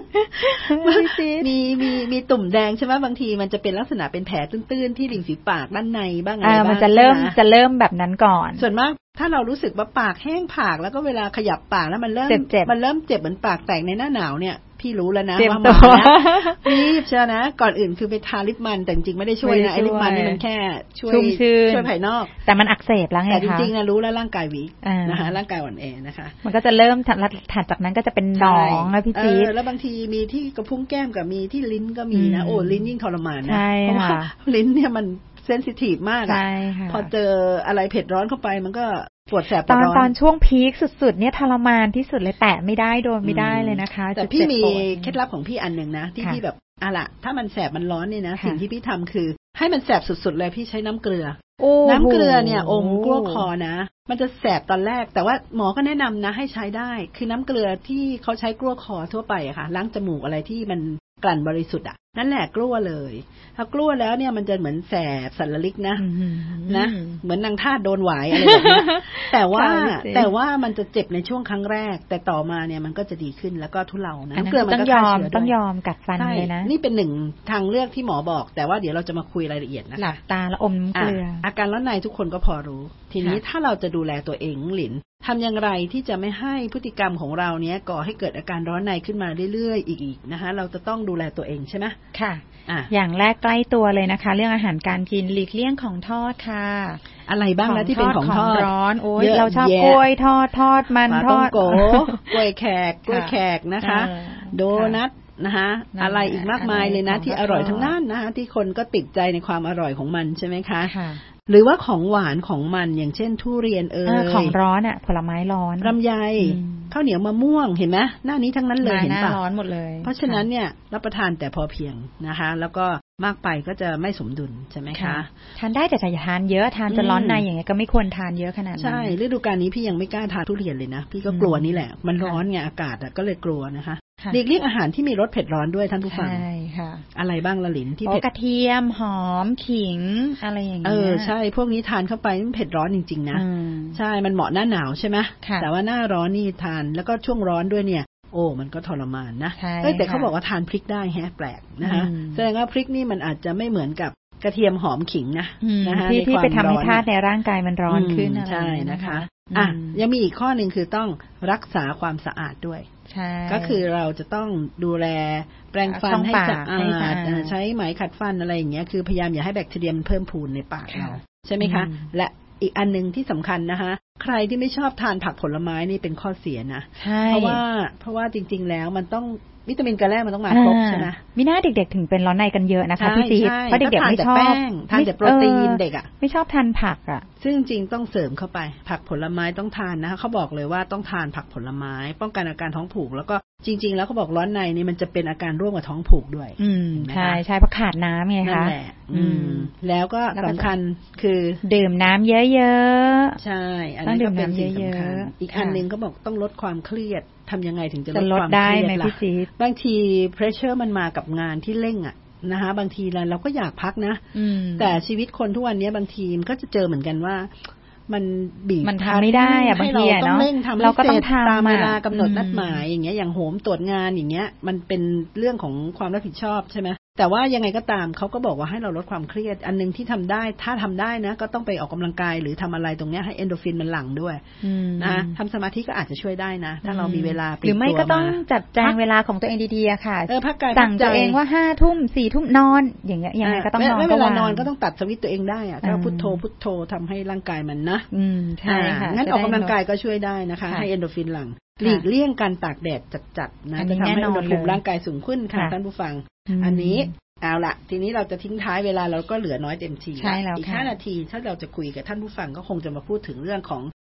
มีตุ่มแดงใช่ไหมบางทีมันจะเป็นลักษณะเป็นแผลตื้นๆที่ริมฝีปากด้านในบ้างอะไรบ้างมันจะเริ่มแบบนั้นก่อนส่วนมากถ้าเรารู้สึกว่าปากแห้งผากแล้วก็เวลาขยับปากแล้วมันเริ่มเจ็บเหมือนปากแตกในหน้าหนาวเนี่ยพี่รู้แล้วนะว่ามารีบเชียวนะก่อนอื่นคือไปทาลิปมันแต่จริงไม่ได้ช่วยนะไอ้ลิปมันนี่มันแค่ช่วยภายนอกแต่มันอักเสบแล้วไงคะแต่จริงๆนะรู้แล้วร่างกายวิกนะคะร่างกายอ่อนแอนะคะมันก็จะเริ่มถัดจากนั้นก็จะเป็นหนองแล้วพี่จี๊ดแล้วบางทีมีที่กระพุ้งแก้มกับมีที่ลิ้นก็มีนะโอ้ลิ้นยิ่งทรมานนะเพราะว่าลิ้นเนี่ยมันเซนซิทีฟมากอ่ะพอเจออะไรเผ็ดร้อนเข้าไปมันก็ปวดแสบปวดร้อนตอนช่วงพีคสุดๆเนี่ยทรมานที่สุดเลยแตะไม่ได้โดนไม่ได้เลยนะคะแต่พี่มีเคล็ดลับของพี่อันหนึ่งนะที่พี่แบบละถ้ามันแสบมันร้อนเนี่ยนะสิ่งที่พี่ทำคือให้มันแสบสุดๆเลยพี่ใช้น้ำเกลือน้ำเกลือเนี่ยอมกลั้วคอนะมันจะแสบตอนแรกแต่ว่าหมอก็แนะนำนะให้ใช้ได้คือน้ำเกลือที่เขาใช้กลั้วคอทั่วไปอะค่ะล้างจมูกอะไรที่มันกลั่นบริสุทธิ์อะนั่นแหละกลั้วเลยถ้ากลั้วแล้วเนี่ยมันจะเหมือนแสบสันละลิกนะเหมือนนางทาสโดนหวายอะไรแบบนี้แต่ว่ามันจะเจ็บในช่วงครั้งแรกแต่ต่อมาเนี่ยมันก็จะดีขึ้นแล้วก็ทุเลานะน้ำเกลือมันก็ฆ่าเชื้อต้องยอมกัดฟันเลยนะนี่เป็นหนึ่งทางเลือกที่หมอบอกแต่ว่าเดี๋ยวเราจะมาคุยรายละเอียดนะคะหลับตาแล้วอมน้ำเกลืออาการร้อนในทุกคนก็พอรู้ทีนี้ถ้าเราจะดูแลตัวเองหลินทำอย่างไรที่จะไม่ให้พฤติกรรมของเราเนี้ยก่อให้เกิดอาการร้อนในขึ้นมาเรื่อยๆอีกนะคะเราจะต้องดูแลตัวเองใช่ไหมค่ะอย่างแรกใกล้ตัวเลยนะคะเรื่องอาหารการกินหลีกเลี่ยงของทอดค่ะอะไรบ้างนะที่เป็นของทอดร้อนโอ้ยเราชอบกล้วยทอดมันทอดกล้วยแขกนะคะโดนัทนะคะอะไรอีกมากมายเลยนะที่อร่อยทั้งนั้นนะคะที่คนก็ติดใจในความอร่อยของมันใช่ไหมคะหรือว่าของหวานของมันอย่างเช่นทุเรียนของร้อนผลไม้ร้อนลำไยข้าวเหนียวมะม่วงเห็นไหมหน้านี้ทั้งนั้นเลยเห็นปะร้อนหมดเลยเพราะฉะนั้นเนี่ยรับประทานแต่พอเพียงนะคะแล้วก็มากไปก็จะไม่สมดุลใช่ไหมคะทานได้แต่อย่าทานเยอะทานจนร้อนในอย่างเงี้ยก็ไม่ควรทานเยอะขนาดนั้นใช่ฤดูกาลนี้พี่ยังไม่กล้าทานทุเรียนเลยนะพี่ก็กลัวนี่แหละมันร้อนไงอากาศก็เลยกลัวนะคะหลีกเลี่ยงอาหารที่มีรสเผ็ดร้อนด้วยท่านผู้ฟังใช่ค่ะอะไรบ้างละหลินที่เผ็ดกระเทียมหอมขิงอะไรอย่างเงี้ยใช่พวกนี้ทานเข้าไปมันเผ็ดร้อนจริงๆนะใช่มันเหมาะหน้าหนาวใช่ไหมแต่ว่าหน้าร้อนนี่ทานแล้วก็ช่วงร้อนด้วยเนี่ยโอ้มันก็ทรมานนะแต่เขาบอกว่าทานพริกได้แฮะแปลกนะคะแสดงว่าพริกนี่มันอาจจะไม่เหมือนกับกระเทียมหอมขิงนะนะคะที่ไปทำให้ธาตุในร่างกายมันร้อนขึ้นอะไรใช่นะคะยังมีอีกข้อหนึ่งคือต้องรักษาความสะอาดด้วยก็คือเราจะต้องดูแลแปรงฟันให้สะอาดใช้ไหมขัดฟันอะไรอย่างเงี้ยคือพยายามอย่าให้แบคทีเรียมันเพิ่มพูนในปากเราใช่ไหมคะและอีกอันนึงที่สำคัญนะคะใครที่ไม่ชอบทานผักผลไม้นี่เป็นข้อเสียนะเพราะว่าจริงๆแล้วมันต้องวิตามินกับแร่มันต้องมาครบใช่ไหมมีหน้าเด็กๆถึงเป็นร้อนในกันเยอะนะคะพี่จี๊ดเพราะเด็กๆไม่ชอบทานแต่โปรตีนเด็กอ่ะไม่ชอบทานผักอ่ะซึ่งจริงต้องเสริมเข้าไปผักผลไม้ต้องทานนะคะเขาบอกเลยว่าต้องทานผักผลไม้ป้องกันอาการท้องผูกแล้วก็จริงๆแล้วเขาบอกร้อนในนี่มันจะเป็นอาการร่วมกับท้องผูกด้วยใช่ใช่เพราะขาดน้ำไงคะนั่นแหละแล้วก็สำคัญคือดื่มน้ำเยอะๆใช่อันนี้ก็เป็นสิ่งสำคัญอีกอันนึงเขาบอกต้องลดความเครียดทำยังไงถึงจะลดความเครียดล่ะบางที pressure มันมากับงานที่เร่งอ่ะนะคะบางทีเราก็อยากพักนะแต่ชีวิตคนทุกวันนี้บางทีมันก็จะเจอเหมือนกันว่ามันบีบมันทำไม่ได้อะบางทีเนาะเราก็ต้องทำตามเวลากำหนดนัดหมายอย่างเงี้ยอย่างโหมตรวจงานอย่างเงี้ยมันเป็นเรื่องของความรับผิดชอบใช่ไหมแต่ว่ายังไงก็ตามเขาก็บอกว่าให้เราลดความเครียดอันนึงที่ทำได้ถ้าทำได้นะก็ต้องไปออกกำลังกายหรือทำอะไรตรงเนี้ยให้เอนโดรฟินมันหลั่งด้วยนะทำสมาธิก็อาจจะช่วยได้นะถ้าเรามีเวลาหรือไม่ก็ต้องจัดแจงเวลาของตัวเองดีๆค่ะพักกายสั่งตัวเองว่า5 ทุ่ม 4 ทุ่มนอนอย่างเงี้ยยังไงก็ต้องนอนเวลานอนก็ต้องตัดสวิตช์ตัวเองได้อะก็พุทโธทำให้ร่างกายมันนะใช่ค่ะงั้นออกกำลังกายก็ช่วยได้นะคะให้เอนโดรฟินหลั่งหลีกเลี่ยงการตากแดดจัดๆนะจะทำให้อุณหภูมิร่างกายสูงขึ้นค่ะท่านผู้ฟังอันนี้เอาละทีนี้เราจะทิ้งท้ายเวลาเราก็เหลือน้อยเต็มทีอีก5 นาทีถ้าเราจะคุยกับท่านผู้ฟังก็คงจะมาพูดถึงเรื่องของ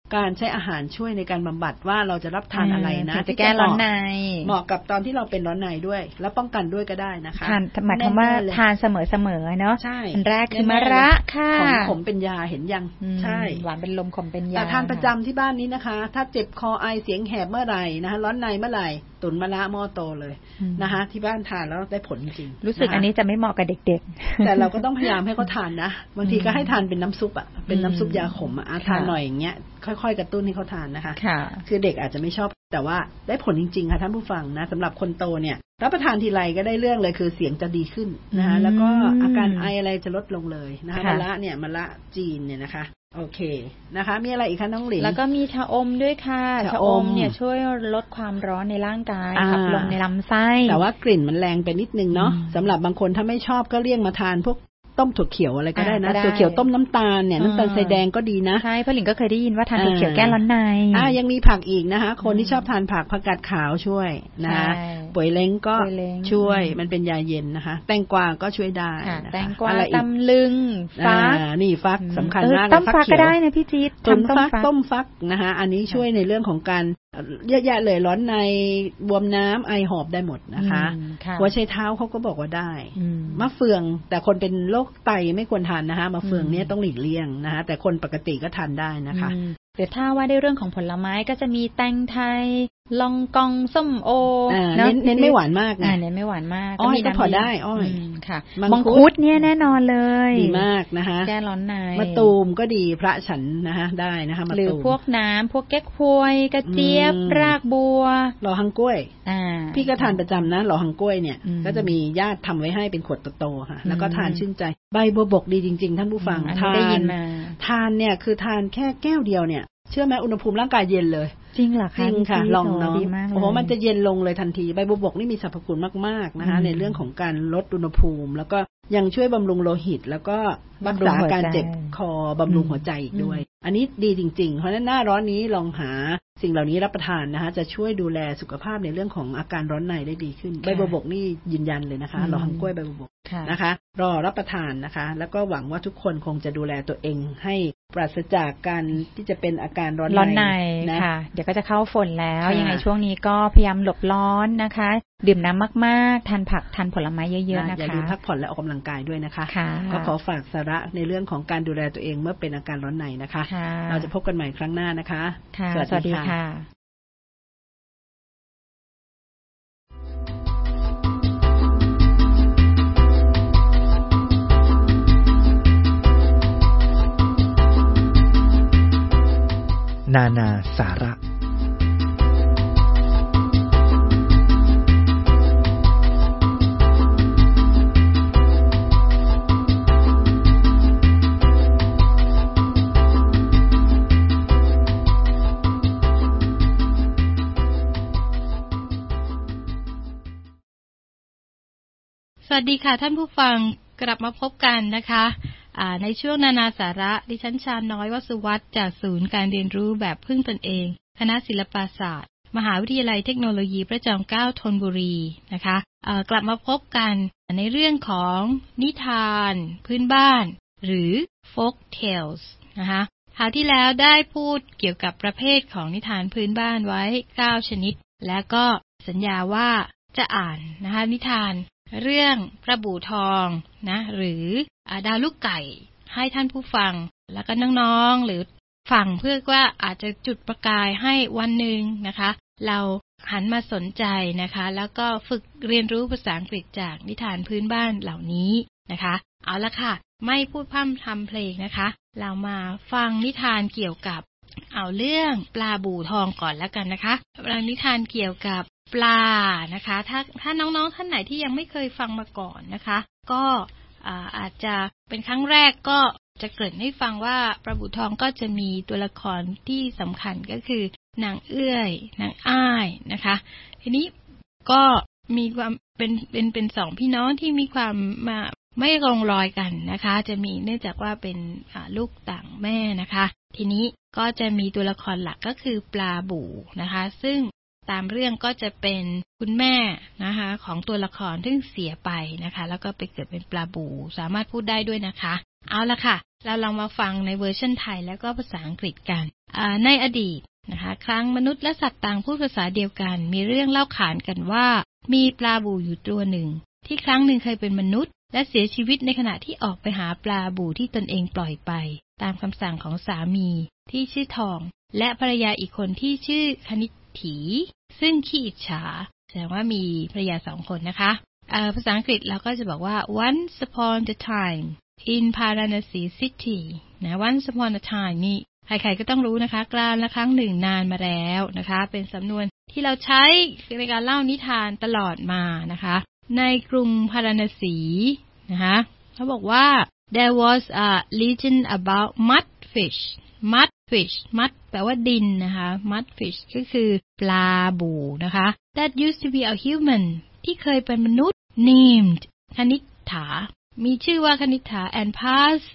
การใช้อาหารช่วยในการบำบัดว่าเราจะรับทานอะไรนะจะแก้ร้อนในเหมาะกับตอนที่เราเป็นร้อนในด้วยแล้วป้องกันด้วยก็ได้นะคะทานหมายความว่าทานเสมอๆเนาะใช่อันแรกคือมะระค่ะขมเป็นยาเห็นยังใช่หวานเป็นลมขมเป็นยาแต่ทานประจำที่บ้านนี้นะคะถ้าเจ็บคอไอเสียงแหบเมื่อไหร่นะคะร้อนในเมื่อไหร่ตุ๋นมะระหม้อโตเลยนะคะที่บ้านทานแล้วได้ผลจริงรู้สึกอันนี้จะไม่เหมาะกับเด็กๆแต่เราก็ต้องพยายามให้เขาทานนะบางทีก็ให้ทานเป็นน้ำซุปเป็นน้ำซุปยาขมทานหน่อยอย่างเงี้ยค่อยๆกระตุ้นให้เขาทานนะคะคือเด็กอาจจะไม่ชอบแต่ว่าได้ผลจริงๆค่ะท่านผู้ฟังนะสำหรับคนโตเนี่ยรับประทานทีไรก็ได้เรื่องเลยคือเสียงจะดีขึ้นนะคะแล้วก็อาการไออะไรจะลดลงเลยนะคะมะระจีนเนี่ยนะคะโอเคนะคะมีอะไรอีกคะน้องหลินแล้วก็มีชะอมด้วยค่ะชะอมเนี่ยช่วยลดความร้อนในร่างกายขับลมในลำไส้แต่ว่ากลิ่นมันแรงไปนิดนึงเนาะสำหรับบางคนถ้าไม่ชอบก็เลี่ยงมาทานพวกต้มถั่วเขียวอะไรก็ได้นะถั่วเขียวต้มน้ำตาลเนี่ยน้ำตาลทรายแดงก็ดีนะใช่พ่อหลินก็เคยได้ยินว่าทานถั่วเขียวแก้ร้อนในยังมีผักอีกนะคะคนที่ชอบทานผักกาดขาวช่วยนะคะป่วยเล้งก็ช่วยมันเป็นยาเย็นนะคะแตงกวาก็ช่วยได้แตงกวาตำลึงฟักนี่ฟักสำคัญมากต้มฟักก็ได้นะพี่จี๊ดต้มฟักนะคะอันนี้ช่วยในเรื่องของการเยอะแยะเลยร้อนในบวมน้ำไอหอบได้หมดนะคะหัวไชเท้าเขาก็บอกว่าได้มะเฟืองแต่คนเป็นโรคไตไม่ควรทานนะคะมะเฟืองเนี่ยต้องหลีกเลี่ยงนะคะแต่คนปกติก็ทานได้นะคะเดี๋ยวถ้าว่าได้เรื่องของผลไม้ก็จะมีแตงไทยลองกองส้มโอเน้นไม่หวานมากนะเน้นไม่หวานมากอ้อยก็พอได้อ้อยค่ะมังคุดเนี่ยแน่นอนเลยดีมากนะคะแก้ร้อนในมะตูมก็ดีพระฉันนะคะได้นะคะมะตูมหรือพวกน้ำพวกแก๊กฮวยกระเจี๊ยบรากบัวหล่อหังกล้วยพี่ก็ทานประจำนะหล่อหังกล้วยเนี่ยก็จะมีญาติทำไว้ให้เป็นขวดโตๆค่ะแล้วก็ทานชื่นใจใบบัวบกดีจริงๆท่านผู้ฟังทานเนี่ยคือทานแค่แก้วเดียวเนี่ยเชื่อไหมอุณหภูมิร่างกายเย็นเลยจริงเหรอคะจริงค่ะลองเนาะโอ้โหมันจะเย็นลงเลยทันทีใบบัวบกนี่มีสรรพคุณมากๆนะคะในเรื่องของการลดอุณหภูมิแล้วก็ยังช่วยบำรุงโลหิตแล้วก็รักษาการเจ็บคอบำรุงหัวใจอีกด้วยอันนี้ดีจริงๆเพราะฉะนั้นหน้าร้อนนี้ลองหาสิ่งเหล่านี้รับประทานนะคะจะช่วยดูแลสุขภาพในเรื่องของอาการร้อนในได้ดีขึ้นใบบัวบกนี่ยืนยันเลยนะคะหล่อหังกล้วยใบบัวบกนะคะรอรับประทานนะคะแล้วก็หวังว่าทุกคนคงจะดูแลตัวเองให้ปราศจากการที่จะเป็นอาการร้อนในค่ะเดี๋ยวก็จะเข้าฝนแล้วยังไงช่วงนี้ก็พยายามหลบร้อนนะคะดื่มน้ำมากๆทานผักทานผลไม้เยอะๆนะคะอย่าลืมพักผ่อนและออกกำลังกายด้วยนะคะก็ขอฝากสาระในเรื่องของการดูแลตัวเองเมื่อเป็นอาการร้อนในนะคะเราจะพบกันใหม่ครั้งหน้านะคะสวัสดีค่ะนานาสาระสวัสดีค่ะท่านผู้ฟังกลับมาพบกันนะคะในช่วงนานาสาระดิฉันชาญน้อยวสุวัฒน์จากศูนย์การเรียนรู้แบบพึ่งตนเองคณะศิลปศาสตร์มหาวิทยาลัยเทคโนโลยีพระจอมเกล้าธนบุรีนะคะกลับมาพบกันในเรื่องของนิทานพื้นบ้านหรือ folk tales นะคะคราวที่แล้วได้พูดเกี่ยวกับประเภทของนิทานพื้นบ้านไว้9ชนิดและก็สัญญาว่าจะอ่านนะคะนิทานเรื่องพระบู่ทองนะหรือดาวลูกไก่ให้ท่านผู้ฟังแล้วก็น้องๆหรือฟังเพื่อว่าอาจจะจุดประกายให้วันหนึ่งนะคะเราหันมาสนใจนะคะแล้วก็ฝึกเรียนรู้ภาษาอังกฤษจากนิทานพื้นบ้านเหล่านี้นะคะเอาละค่ะไม่พูดพร่ำทำเพลงนะคะเรามาฟังนิทานเกี่ยวกับเอาเรื่องปลาบู่ทองก่อนแล้วกันนะคะนิทานเกี่ยวกับปลานะคะถ้าน้องๆท่านไหนที่ยังไม่เคยฟังมาก่อนนะคะก็อาจจะเป็นครั้งแรกก็จะเกริ่นให้ฟังว่าปลาบู่ทองก็จะมีตัวละครที่สำคัญก็คือนางเอื้อยนางอ้ายนะคะทีนี้ก็มีความเป็นสองพี่น้องที่มีความไม่ลงรอยกันนะคะจะมีเนื่องจากว่าเป็นลูกต่างแม่นะคะทีนี้ก็จะมีตัวละครหลักก็คือปลาบู่นะคะซึ่งตามเรื่องก็จะเป็นคุณแม่นะคะของตัวละครที่เสียไปนะคะแล้วก็ไปเกิดเป็นปลาบู่สามารถพูดได้ด้วยนะคะเอาละค่ะเราลองมาฟังในเวอร์ชันไทยแล้วก็ภาษาอังกฤษกันในอดีตนะคะครั้งมนุษย์และสัตว์ต่างพูดภาษาเดียวกันมีเรื่องเล่าขานกันว่ามีปลาบู่อยู่ตัวหนึ่งที่ครั้งหนึ่งเคยเป็นมนุษย์และเสียชีวิตในขณะที่ออกไปหาปลาบู่ที่ตนเองปล่อยไปตามคำสั่งของสามีที่ชื่อทองและภรรยาอีกคนที่ชื่อคณิษฐีซึ่งขี้อิจฉาแสดงว่ามีภรรยา2 คนนะคะภาษาอังกฤษเราก็จะบอกว่า once upon a time in Varanasi city นะ once upon a time นี่ใครๆก็ต้องรู้นะคะกาลครั้งหนึ่งนานมาแล้วนะคะเป็นสำนวนที่เราใช้ในการเล่านิทานตลอดมานะคะในกรุงพาราณสีนะคะเขาบอกว่า there was a legend about mudfish mud แปลว่าดินนะคะ mudfish ก็คือปลาบู่นะคะ that used to be a human ที่เคยเป็นมนุษย์ named คณิษฐามีชื่อว่าคณิษฐา and passed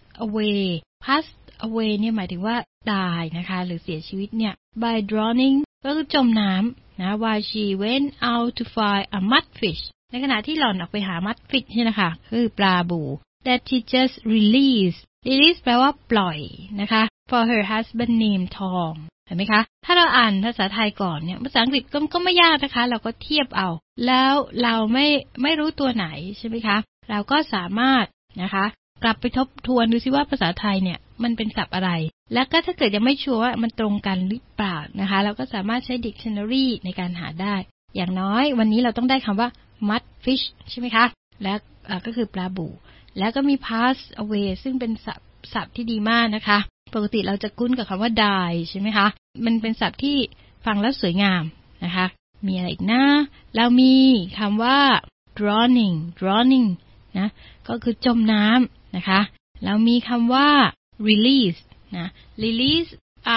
away เนี่ยหมายถึงว่าตายนะคะหรือเสียชีวิตเนี่ย by drowning ก็คือจมน้ำนะ while she went out to find a mudfish ในขณะที่หล่อนออกไปหา mudfish เนี่ยนะคะคือปลาบู่ that she just release แปลว่าปล่อยนะคะ for her husband named ทองเห็นไหมคะถ้าเราอ่านภาษาไทยก่อนเนี่ยภาษาอังกฤษก็ไม่ยากนะคะเราก็เทียบเอาแล้วเราไม่รู้ตัวไหนใช่ไหมคะเราก็สามารถนะคะกลับไปทบทวนดูซิว่าภาษาไทยเนี่ยมันเป็นศัพท์อะไรแล้วก็ถ้าเกิดยังไม่ชัวร์ว่ามันตรงกันหรือเปล่านะคะเราก็สามารถใช้ dictionary ในการหาได้อย่างน้อยวันนี้เราต้องได้คำว่า mudfish ใช่ไหมคะและก็คือปลาบู่แล้วก็มี pass away ซึ่งเป็นศัพท์ที่ดีมากนะคะปกติเราจะคุ้นกับคำว่า die ใช่ไหมคะมันเป็นศัพท์ที่ฟังแล้วสวยงามนะคะมีอะไรอีกนะเรามีคำว่า drowning นะก็คือจมน้ำนะคะแล้วมีคำว่า release นะ release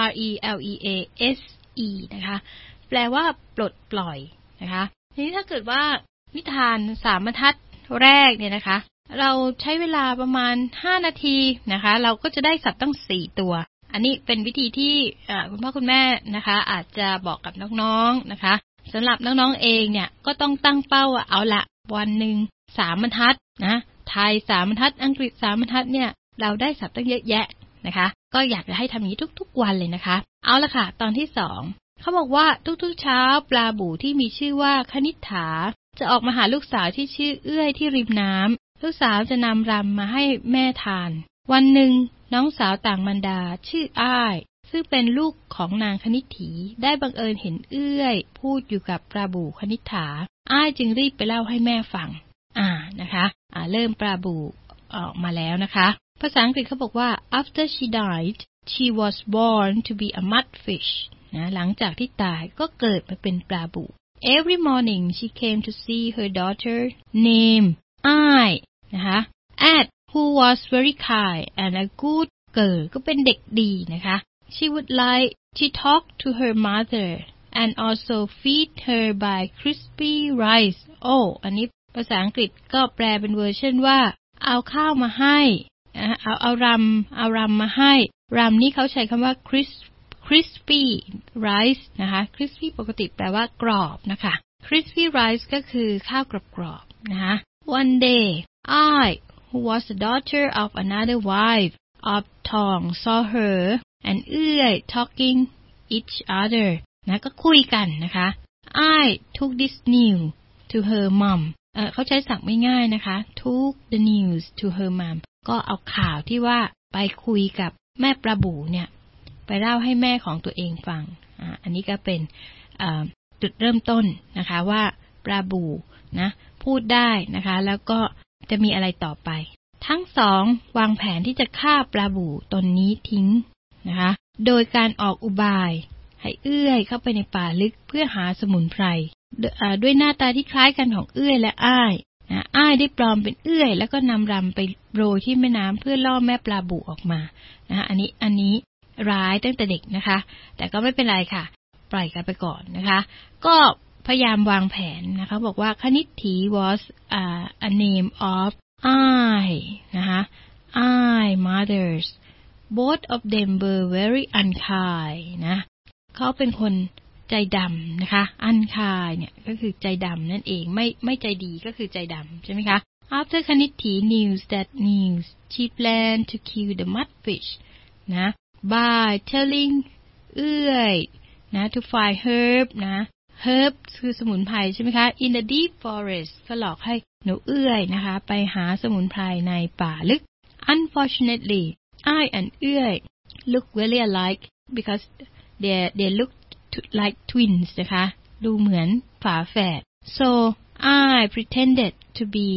R-E-L-E-A-S-E นะคะแปลว่าปลดปล่อยนะคะทีนี้ถ้าเกิดว่านิทาน3 บรรทัดแรกเนี่ยนะคะเราใช้เวลาประมาณ5 นาทีนะคะเราก็จะได้ศัพท์ตั้ง4 ตัวอันนี้เป็นวิธีที่คุณพ่อคุณแม่นะคะอาจจะบอกกับน้องๆนะคะสำหรับน้องๆเองเนี่ยก็ต้องตั้งเป้าว่าเอาละวันหนึ่ง3 บรรทัดนะไทย3 บรรทัดอังกฤษ3 บรรทัดเนี่ยเราได้ศัพท์ตั้งเยอะแยะนะคะก็อยากจะให้ทำอย่างนี้ทุกๆวันเลยนะคะเอาละค่ะตอนที่2เขาบอกว่าทุกๆเช้าปลาบู่ที่มีชื่อว่าคณิษฐาจะออกมาหาลูกสาวที่ชื่อเอื้อยที่ริมน้ำลูกสาวจะนำรำมาให้แม่ทานวันหนึ่งน้องสาวต่างมารดาชื่ออ้ายซึ่งเป็นลูกของนางคณิษฐีได้บังเอิญเห็นเอื้อยพูดอยู่กับปลาบู่คณิษฐาอ้ายจึงรีบไปเล่าให้แม่ฟังนะคะเริ่มปลาบู่ออกมาแล้วนะคะภาษาอังกฤษเขาบอกว่า after she died she was born to be a mudfish นะหลังจากที่ตายก็เกิดมาเป็นปลาบู่ every morning she came to see her daughter named Ai นะคะ Ad who was very kind and a good girl ก็เป็นเด็กดีนะคะ she would like to talk to her mother and also feed her by crispy rice อันนี้ภาษาอังกฤษก็แปลเป็นเวอร์ชันว่าเอาข้าวมาให้เอารำมาให้รำนี่เขาใช้คำว่า crispy rice นะคะ crispy ปกติแปลว่ากรอบนะคะ crispy rice ก็คือข้าวกรอบๆนะคะ one day I who was the daughter of another wife of Tong saw her and เอื้อย talking each other นะก็คุยกันนะคะ I took this news to her mom เขาใช้ศัพท์ง่ายๆนะคะ took the news to her mom ก็เอาข่าวที่ว่าไปคุยกับแม่ปลาบู่เนี่ยไปเล่าให้แม่ของตัวเองฟังอันนี้ก็เป็นจุดเริ่มต้นนะคะว่าปลาบู่นะพูดได้นะคะแล้วก็จะมีอะไรต่อไปทั้งสองวางแผนที่จะฆ่าปลาบู่ตนนี้ทิ้งนะคะโดยการออกอุบายให้เอื้อยเข้าไปในป่าลึกเพื่อหาสมุนไพรด้วยหน้าตาที่คล้ายกันของเอื้อยและอ้ายนะอ้ายได้ปลอมเป็นเอื้อยแล้วก็นำรำไปโรยที่แม่น้ำเพื่อล่อแม่ปลาบู่ออกมานะคะอันนี้ร้ายตั้งแต่เด็กนะคะแต่ก็ไม่เป็นไรค่ะปล่อยกันไปก่อนนะคะก็พยายามวางแผนนะคะบอกว่าคณิษฐี was a name of I นะคะ I mothers both of them were very unkind นะเขาเป็นคนใจดำนะคะ unkind เนี่ยก็คือใจดำนั่นเองไม่ใจดีก็คือใจดำใช่ไหมคะ After Kanithi knew that news, she planned to kill the mudfish นะ by telling เอื้อยนะ to find herb นะ herb คือสมุนไพรใช่ไหมคะ in the deep forest ก็หลอกให้หนูเอื้อยนะคะไปหาสมุนไพรในป่าลึก Unfortunately, I and เอื้อย look very alike because they look like twins นะคะดูเหมือนฝาแฝด so I pretended to be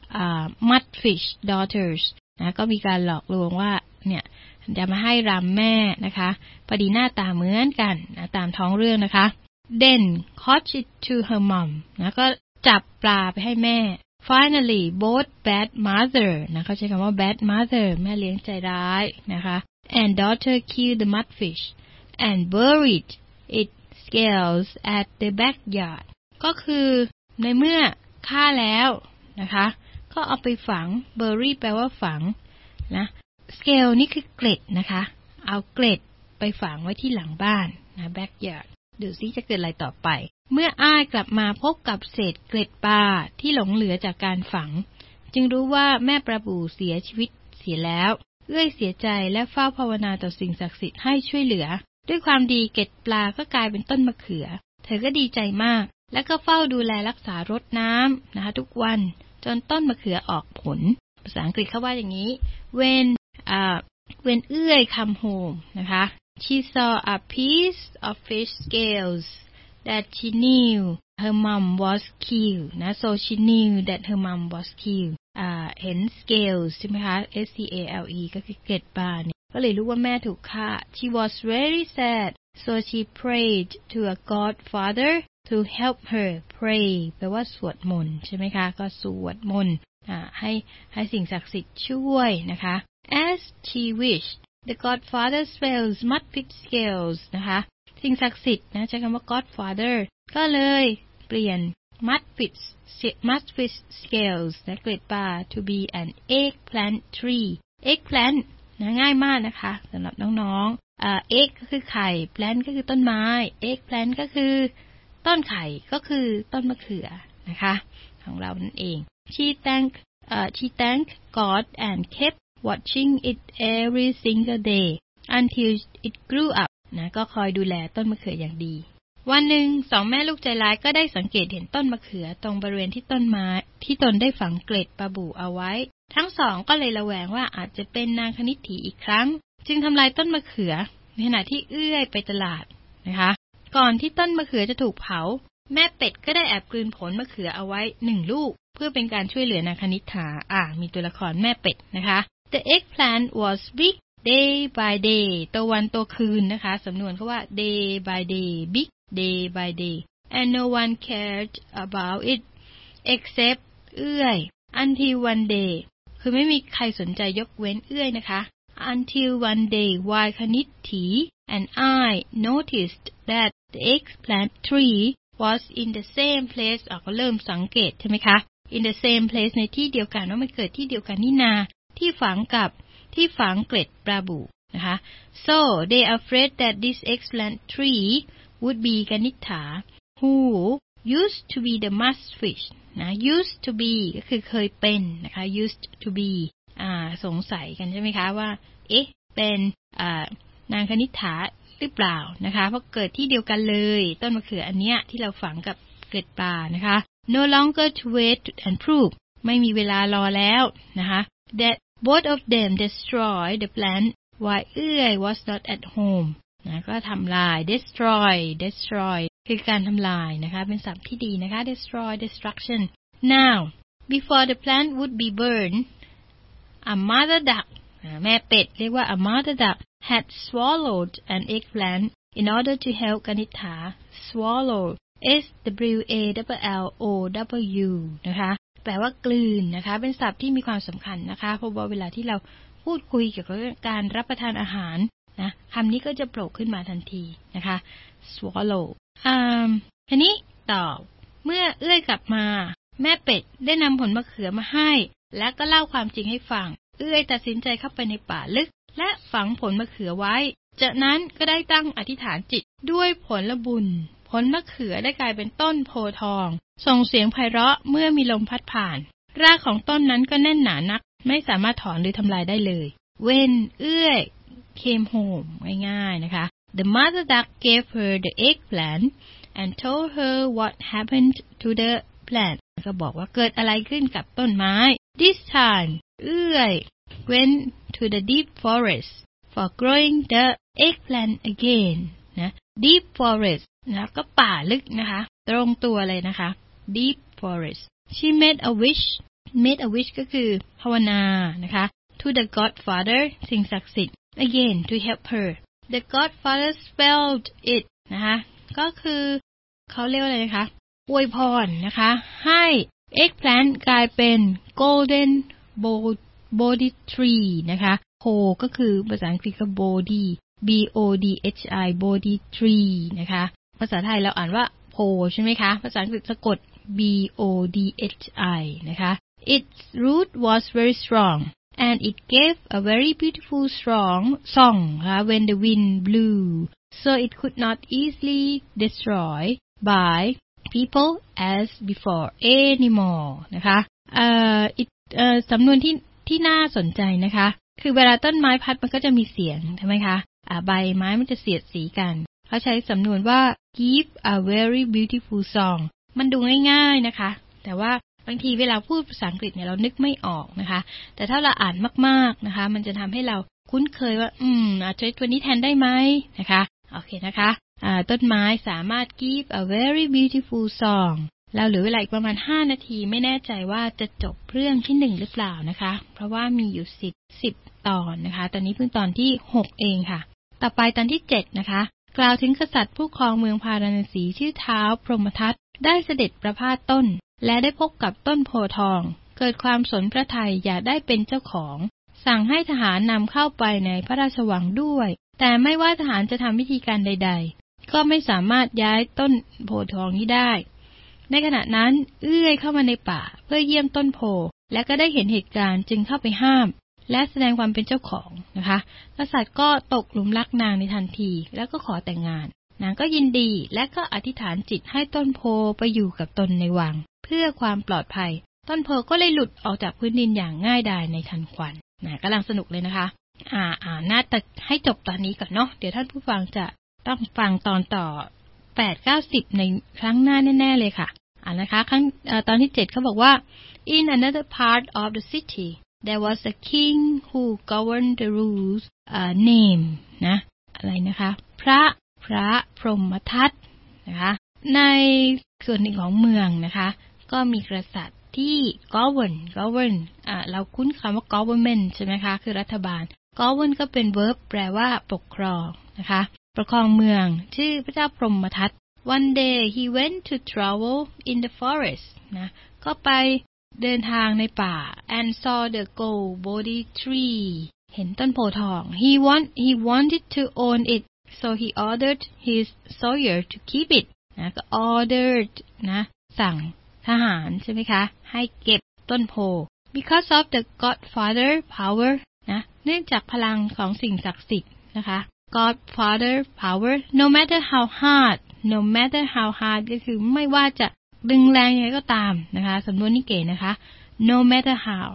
mudfish daughters นะก็มีการหลอกลวงว่าเนี่ยจะมาให้รำแม่นะคะพอดีหน้าตาเหมือนกันนะตามท้องเรื่องนะคะ then caught it to her mom นะก็จับปลาไปให้แม่ finally both bad mother นะเขาใช้คำว่า bad mother แม่เลี้ยงใจร้ายนะคะ and daughter killed the mudfish and buried its scales at the backyard ก็คือในเมื่อฆ่าแล้วนะคะก็เอาไปฝัง bury แปลว่าฝังนะ scale นี่คือเกล็ดนะคะเอาเกล็ดไปฝังไว้ที่หลังบ้านนะ backyard ดูซิจะเกิดอะไรต่อไปเมื่ออ้ายกลับมาพบกับเศษเกล็ดปลาที่หลงเหลือจากการฝังจึงรู้ว่าแม่ปลาบู่เสียชีวิตเสียแล้วเอื้อยเสียใจและเฝ้าภาวนาต่อสิ่งศักดิ์สิทธิ์ให้ช่วยเหลือด้วยความดีเกล็ดปลาก็กลายเป็นต้นมะเขือเธอก็ดีใจมากแล้วก็เฝ้าดูแลรักษารดน้ำนะคะทุกวันจนต้นมะเขือออกผลภาษาอังกฤษเขาว่าอย่างนี้ when เอื้อย come home นะคะ she saw a piece of fish scales that she knew her mom was killed นะ so she knew that her mom was killed เห็น scales ใช่ไหมคะ scale ก็คือเกล็ดปลาเนี่ยก็เลยรู้ว่าแม่ถูกฆ่า she was very sad so she prayed to a godfather to help her pray แปลว่าสวดมนต์ใช่ไหมคะก็สวดมนต์ให้สิ่งศักดิ์สิทธิ์ช่วยนะคะ as she wished the godfather spells mudfish scales นะคะสิ่งศักดิ์สิทธิ์นะใช้คำว่า godfather ก็เลยเปลี่ยน mudfish scales นะเกล็ดปลา to be an eggplant tree eggplant นะง่ายมากนะคะสำหรับน้องๆegg ก็คือไข่ plant ก็คือต้นไม้ eggplant ก็คือต้นไข่ก็คือต้นมะเขือนะคะของเรานั่นเอง she thanked God and kept watching it every single day until it grew up นะก็คอยดูแลต้นมะเขืออย่างดีวันหนึ่งสองแม่ลูกใจร้ายก็ได้สังเกตเห็นต้นมะเขือตรงบริเวณที่ต้นไม้ที่ตนได้ฝังเกล็ดปลาบู่เอาไว้ทั้งสองก็เลยระแวงว่าอาจจะเป็นนางคณิธีอีกครั้งจึงทำลายต้นมะเขือในขณะที่เอื้อยไปตลาดนะคะก่อนที่ต้นมะเขือจะถูกเผาแม่เป็ดก็ได้แอบกลืนผลมะเขือเอาไว้1ลูกเพื่อเป็นการช่วยเหลือนางคณิษฐามีตัวละครแม่เป็ดนะคะ The eggplant was big day by day ตัววันตัวคืนนะคะสำนวนเขาว่า day by day big day by day and no one cared about it except เอื้อย until one day คือไม่มีใครสนใจยกเว้นเอื้อยนะคะ until one day while คณิษฐีand I noticed that the eggplant tree was in the same place ก็เริ่มสังเกตใช่ไหมคะ in the same place ในที่เดียวกันว่ามันเกิดที่เดียวกันนี่นาที่ฝังเกล็ดปลาบู่นะคะ so they are afraid that this eggplant tree would be กนิษฐา who used to be the mudfish นะ used to be ก็คือเคยเป็นนะคะ used to be สงสัยกันใช่ไหมคะว่าเป็นนางคณิษฐาหรือเปล่านะคะเพราะเกิดที่เดียวกันเลยต้นมะเขืออันเนี้ยที่เราฝังกับเกล็ดปลานะคะ no longer to wait and prove ไม่มีเวลารอแล้วนะคะ that both of them destroy the plant while เอื้อย was not at home นะก็ทำลาย destroy คือการทำลายนะคะเป็นศัพท์ที่ดีนะคะ destroy destruction now before the plant would be burned a mother duck แม่เป็ดเรียกว่า a mother duck had swallowed an eggplant in order to help กนิษฐา swallow swallow นะคะแปลว่ากลืนนะคะเป็นศัพท์ที่มีความสำคัญนะคะเพราะว่าเวลาที่เราพูดคุยเกี่ยวกับการรับประทานอาหารนะคำนี้ก็จะโผล่ขึ้นมาทันทีนะคะ swallow ทีนี้ต่อเมื่อเอื้อยกลับมาแม่เป็ดได้นำผลมะเขือมาให้และก็เล่าความจริงให้ฟังเอื้อยตัดสินใจเข้าไปในป่าลึกและฝังผลมะเขือไว้จากนั้นก็ได้ตั้งอธิษฐานจิตด้วยผลบุญผลมะเขือได้กลายเป็นต้นโพธิ์ทองส่งเสียงไพเราะเมื่อมีลมพัดผ่านรากของต้นนั้นก็แน่นหนานักไม่สามารถถอนหรือทำลายได้เลย When เอื้อย came home ง่ายๆนะคะ The mother duck gave her the eggplant and told her what happened to the plant ก็บอกว่าเกิดอะไรขึ้นกับต้นไม้ This time เอื้อย went to the deep forest for growing the eggplant again นะ deep forest นะก็ป่าลึกนะคะตรงตัวเลยนะคะ deep forest she made a wish ก็คือภาวนานะคะ to the godfather สิ่งศักดิ์สิทธิ์ again to help her the godfather spelled it นะคะก็คือเขาเรียกว่าอะไรนะคะอวยพรนะคะให้ eggplant กลายเป็น golden body tree นะคะโพก็คือภาษาอังกฤษก็ body bodhi body tree นะคะภาษาไทยเราอ่านว่าโพใช่ไหมคะภาษาอังกฤษสะกด bodhi นะคะ its root was very strong and it gave a very beautiful strong song when the wind blew so it could not easily destroyed by people as before anymore นะคะสำนวนที่น่าสนใจนะคะคือเวลาต้นไม้พัดมันก็จะมีเสียงใช่ไหมคะใบไม้มันจะเสียดสีกันเขาใช้สำนวนว่า give a very beautiful song มันดูง่ายๆนะคะแต่ว่าบางทีเวลาพูดภาษาอังกฤษเนี่ยเรานึกไม่ออกนะคะแต่ถ้าเราอ่านมากๆนะคะมันจะทำให้เราคุ้นเคยว่าใช้ตัวนี้แทนได้ไหมนะคะโอเคนะคะต้นไม้สามารถ give a very beautiful song เราเหลือเวลาอีกประมาณ5นาทีไม่แน่ใจว่าจะจบเรื่องที่1หรือเปล่านะคะเพราะว่ามีอยู่10ตอนนะคะตอนนี้เพิ่งตอนที่6เองค่ะต่อไปตอนที่7นะคะกล่าวถึงกษัตริย์ผู้ครองเมืองพาราณสีชื่อท้าวพรหมทัตได้เสด็จประพาสต้นและได้พบกับต้นโพธิ์ทองเกิดความสนพระทัยอยากได้เป็นเจ้าของสั่งให้ทหารนำเข้าไปในพระราชวังด้วยแต่ไม่ว่าทหารจะทำวิธีการใดๆก็ไม่สามารถย้ายต้นโพธิ์ทองนี้ได้ในขณะนั้นเอื้อยเข้ามาในป่าเพื่อเยี่ยมต้นโพและก็ได้เห็นเหตุการณ์จึงเข้าไปห้ามและแสดงความเป็นเจ้าของนะคะกษัตริย์ก็ตกหลุมรักนางในทันทีแล้วก็ขอแต่งงานนางก็ยินดีและก็อธิษฐานจิตให้ต้นโพไปอยู่กับตนในวังเพื่อความปลอดภัยต้นโพก็เลยหลุดออกจากพื้นดินอย่างง่ายดายในทันควันกำลังสนุกเลยนะคะน่าจะให้จบตอนนี้ก่อนเนาะเดี๋ยวท่านผู้ฟังจะต้องฟังตอนต่อ8 9 10ในครั้งหน้าแน่ๆเลยค่ะนะคะตอนที่7เขาบอกว่า in another part of the city there was a king who governed the rules name นะอะไรนะคะพระพรหมทัตนะคะในส่วนหนึ่งของเมืองนะคะก็มีกษัตริย์ที่ govern เราคุ้นคำว่า government ใช่ไหมคะคือรัฐบาล govern ก็เป็น verb แปลว่าปกครองนะคะปกครองเมืองชื่อพระเจ้าพรหมทัต One day he went to travel in the forest นะก็ไปเดินทางในป่า and saw the gold body tree เห็นต้นโพธิ์ทอง he wanted to own it so he ordered his soldier to keep it นะก็ ordered นะสั่งทหารใช่ไหมคะให้เก็บต้นโพ because of the godfather power นะเนื่องจากพลังของสิ่งศักดิ์สิทธิ์นะคะ godfather power no matter how hard ก็คือไม่ว่าจะดึงแรงยังไงก็ตามนะคะสำนวนนี้เก๋นะคะ no matter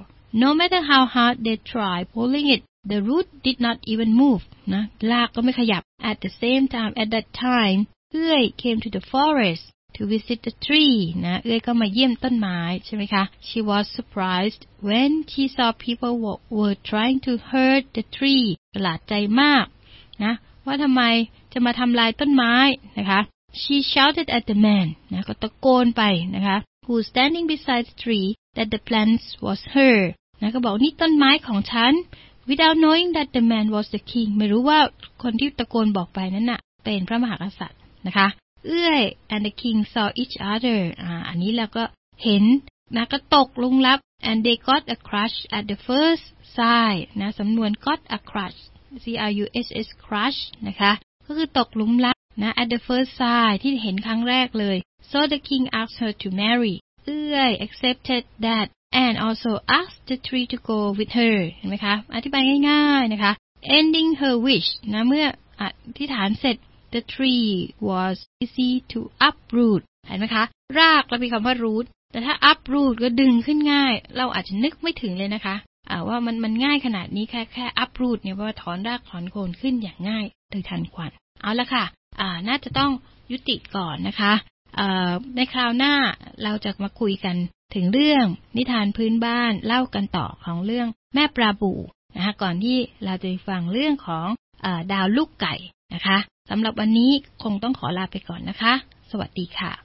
how hard they try pulling it the root did not even move นะรากก็ไม่ขยับ at that time เอื้อย came to the forest to visit the tree นะเอื้อยก็มาเยี่ยมต้นไม้ใช่ไหมคะ she was surprised when she saw people were trying to hurt the tree ประหลาดใจมากนะว่าทำไมจะมาทำลายต้นไม้นะคะ she shouted at the man นะก็ตะโกนไปนะคะ who standing beside the tree that the plant was her นะก็บอกนี่ต้นไม้ของฉัน without knowing that the man was the king ไม่รู้ว่าคนที่ตะโกนบอกไปนั้นน่ะเป็นพระมหากษัตริย์นะคะเอื้อย and the king saw each other อันนี้เราก็เห็นนะก็ตกลุมลับ and they got a crush at the first sight นะสำนวน got a crush crush crush นะคะก็คือตกหลุมรักนะ at the first sight ที่เห็นครั้งแรกเลย so the king asked her to marry เอื้อย accepted that and also asked the tree to go with her เห็นไหมคะอธิบายง่ายๆนะคะ ending her wish นะเมื่ออธิษฐานเสร็จThe tree was easy to uproot เห็นไหมคะรากเรามีคำว่า root แต่ถ้าอัพรูทก็ดึงขึ้นง่ายเราอาจจะนึกไม่ถึงเลยนะคะว่ามันง่ายขนาดนี้แค่อัพรูทเนี่ยว่าถอนรากถอนโคนขึ้นอย่างง่ายโดยทันควันเอาละค่ะน่าจะต้องยุติก่อนนะคะในคราวหน้าเราจะมาคุยกันถึงเรื่องนิทานพื้นบ้านเล่ากันต่อของเรื่องแม่ปลาบู่นะคะก่อนที่เราจะฟังเรื่องของดาวลูกไก่นะคะสำหรับวันนี้คงต้องขอลาไปก่อนนะคะสวัสดีค่ะ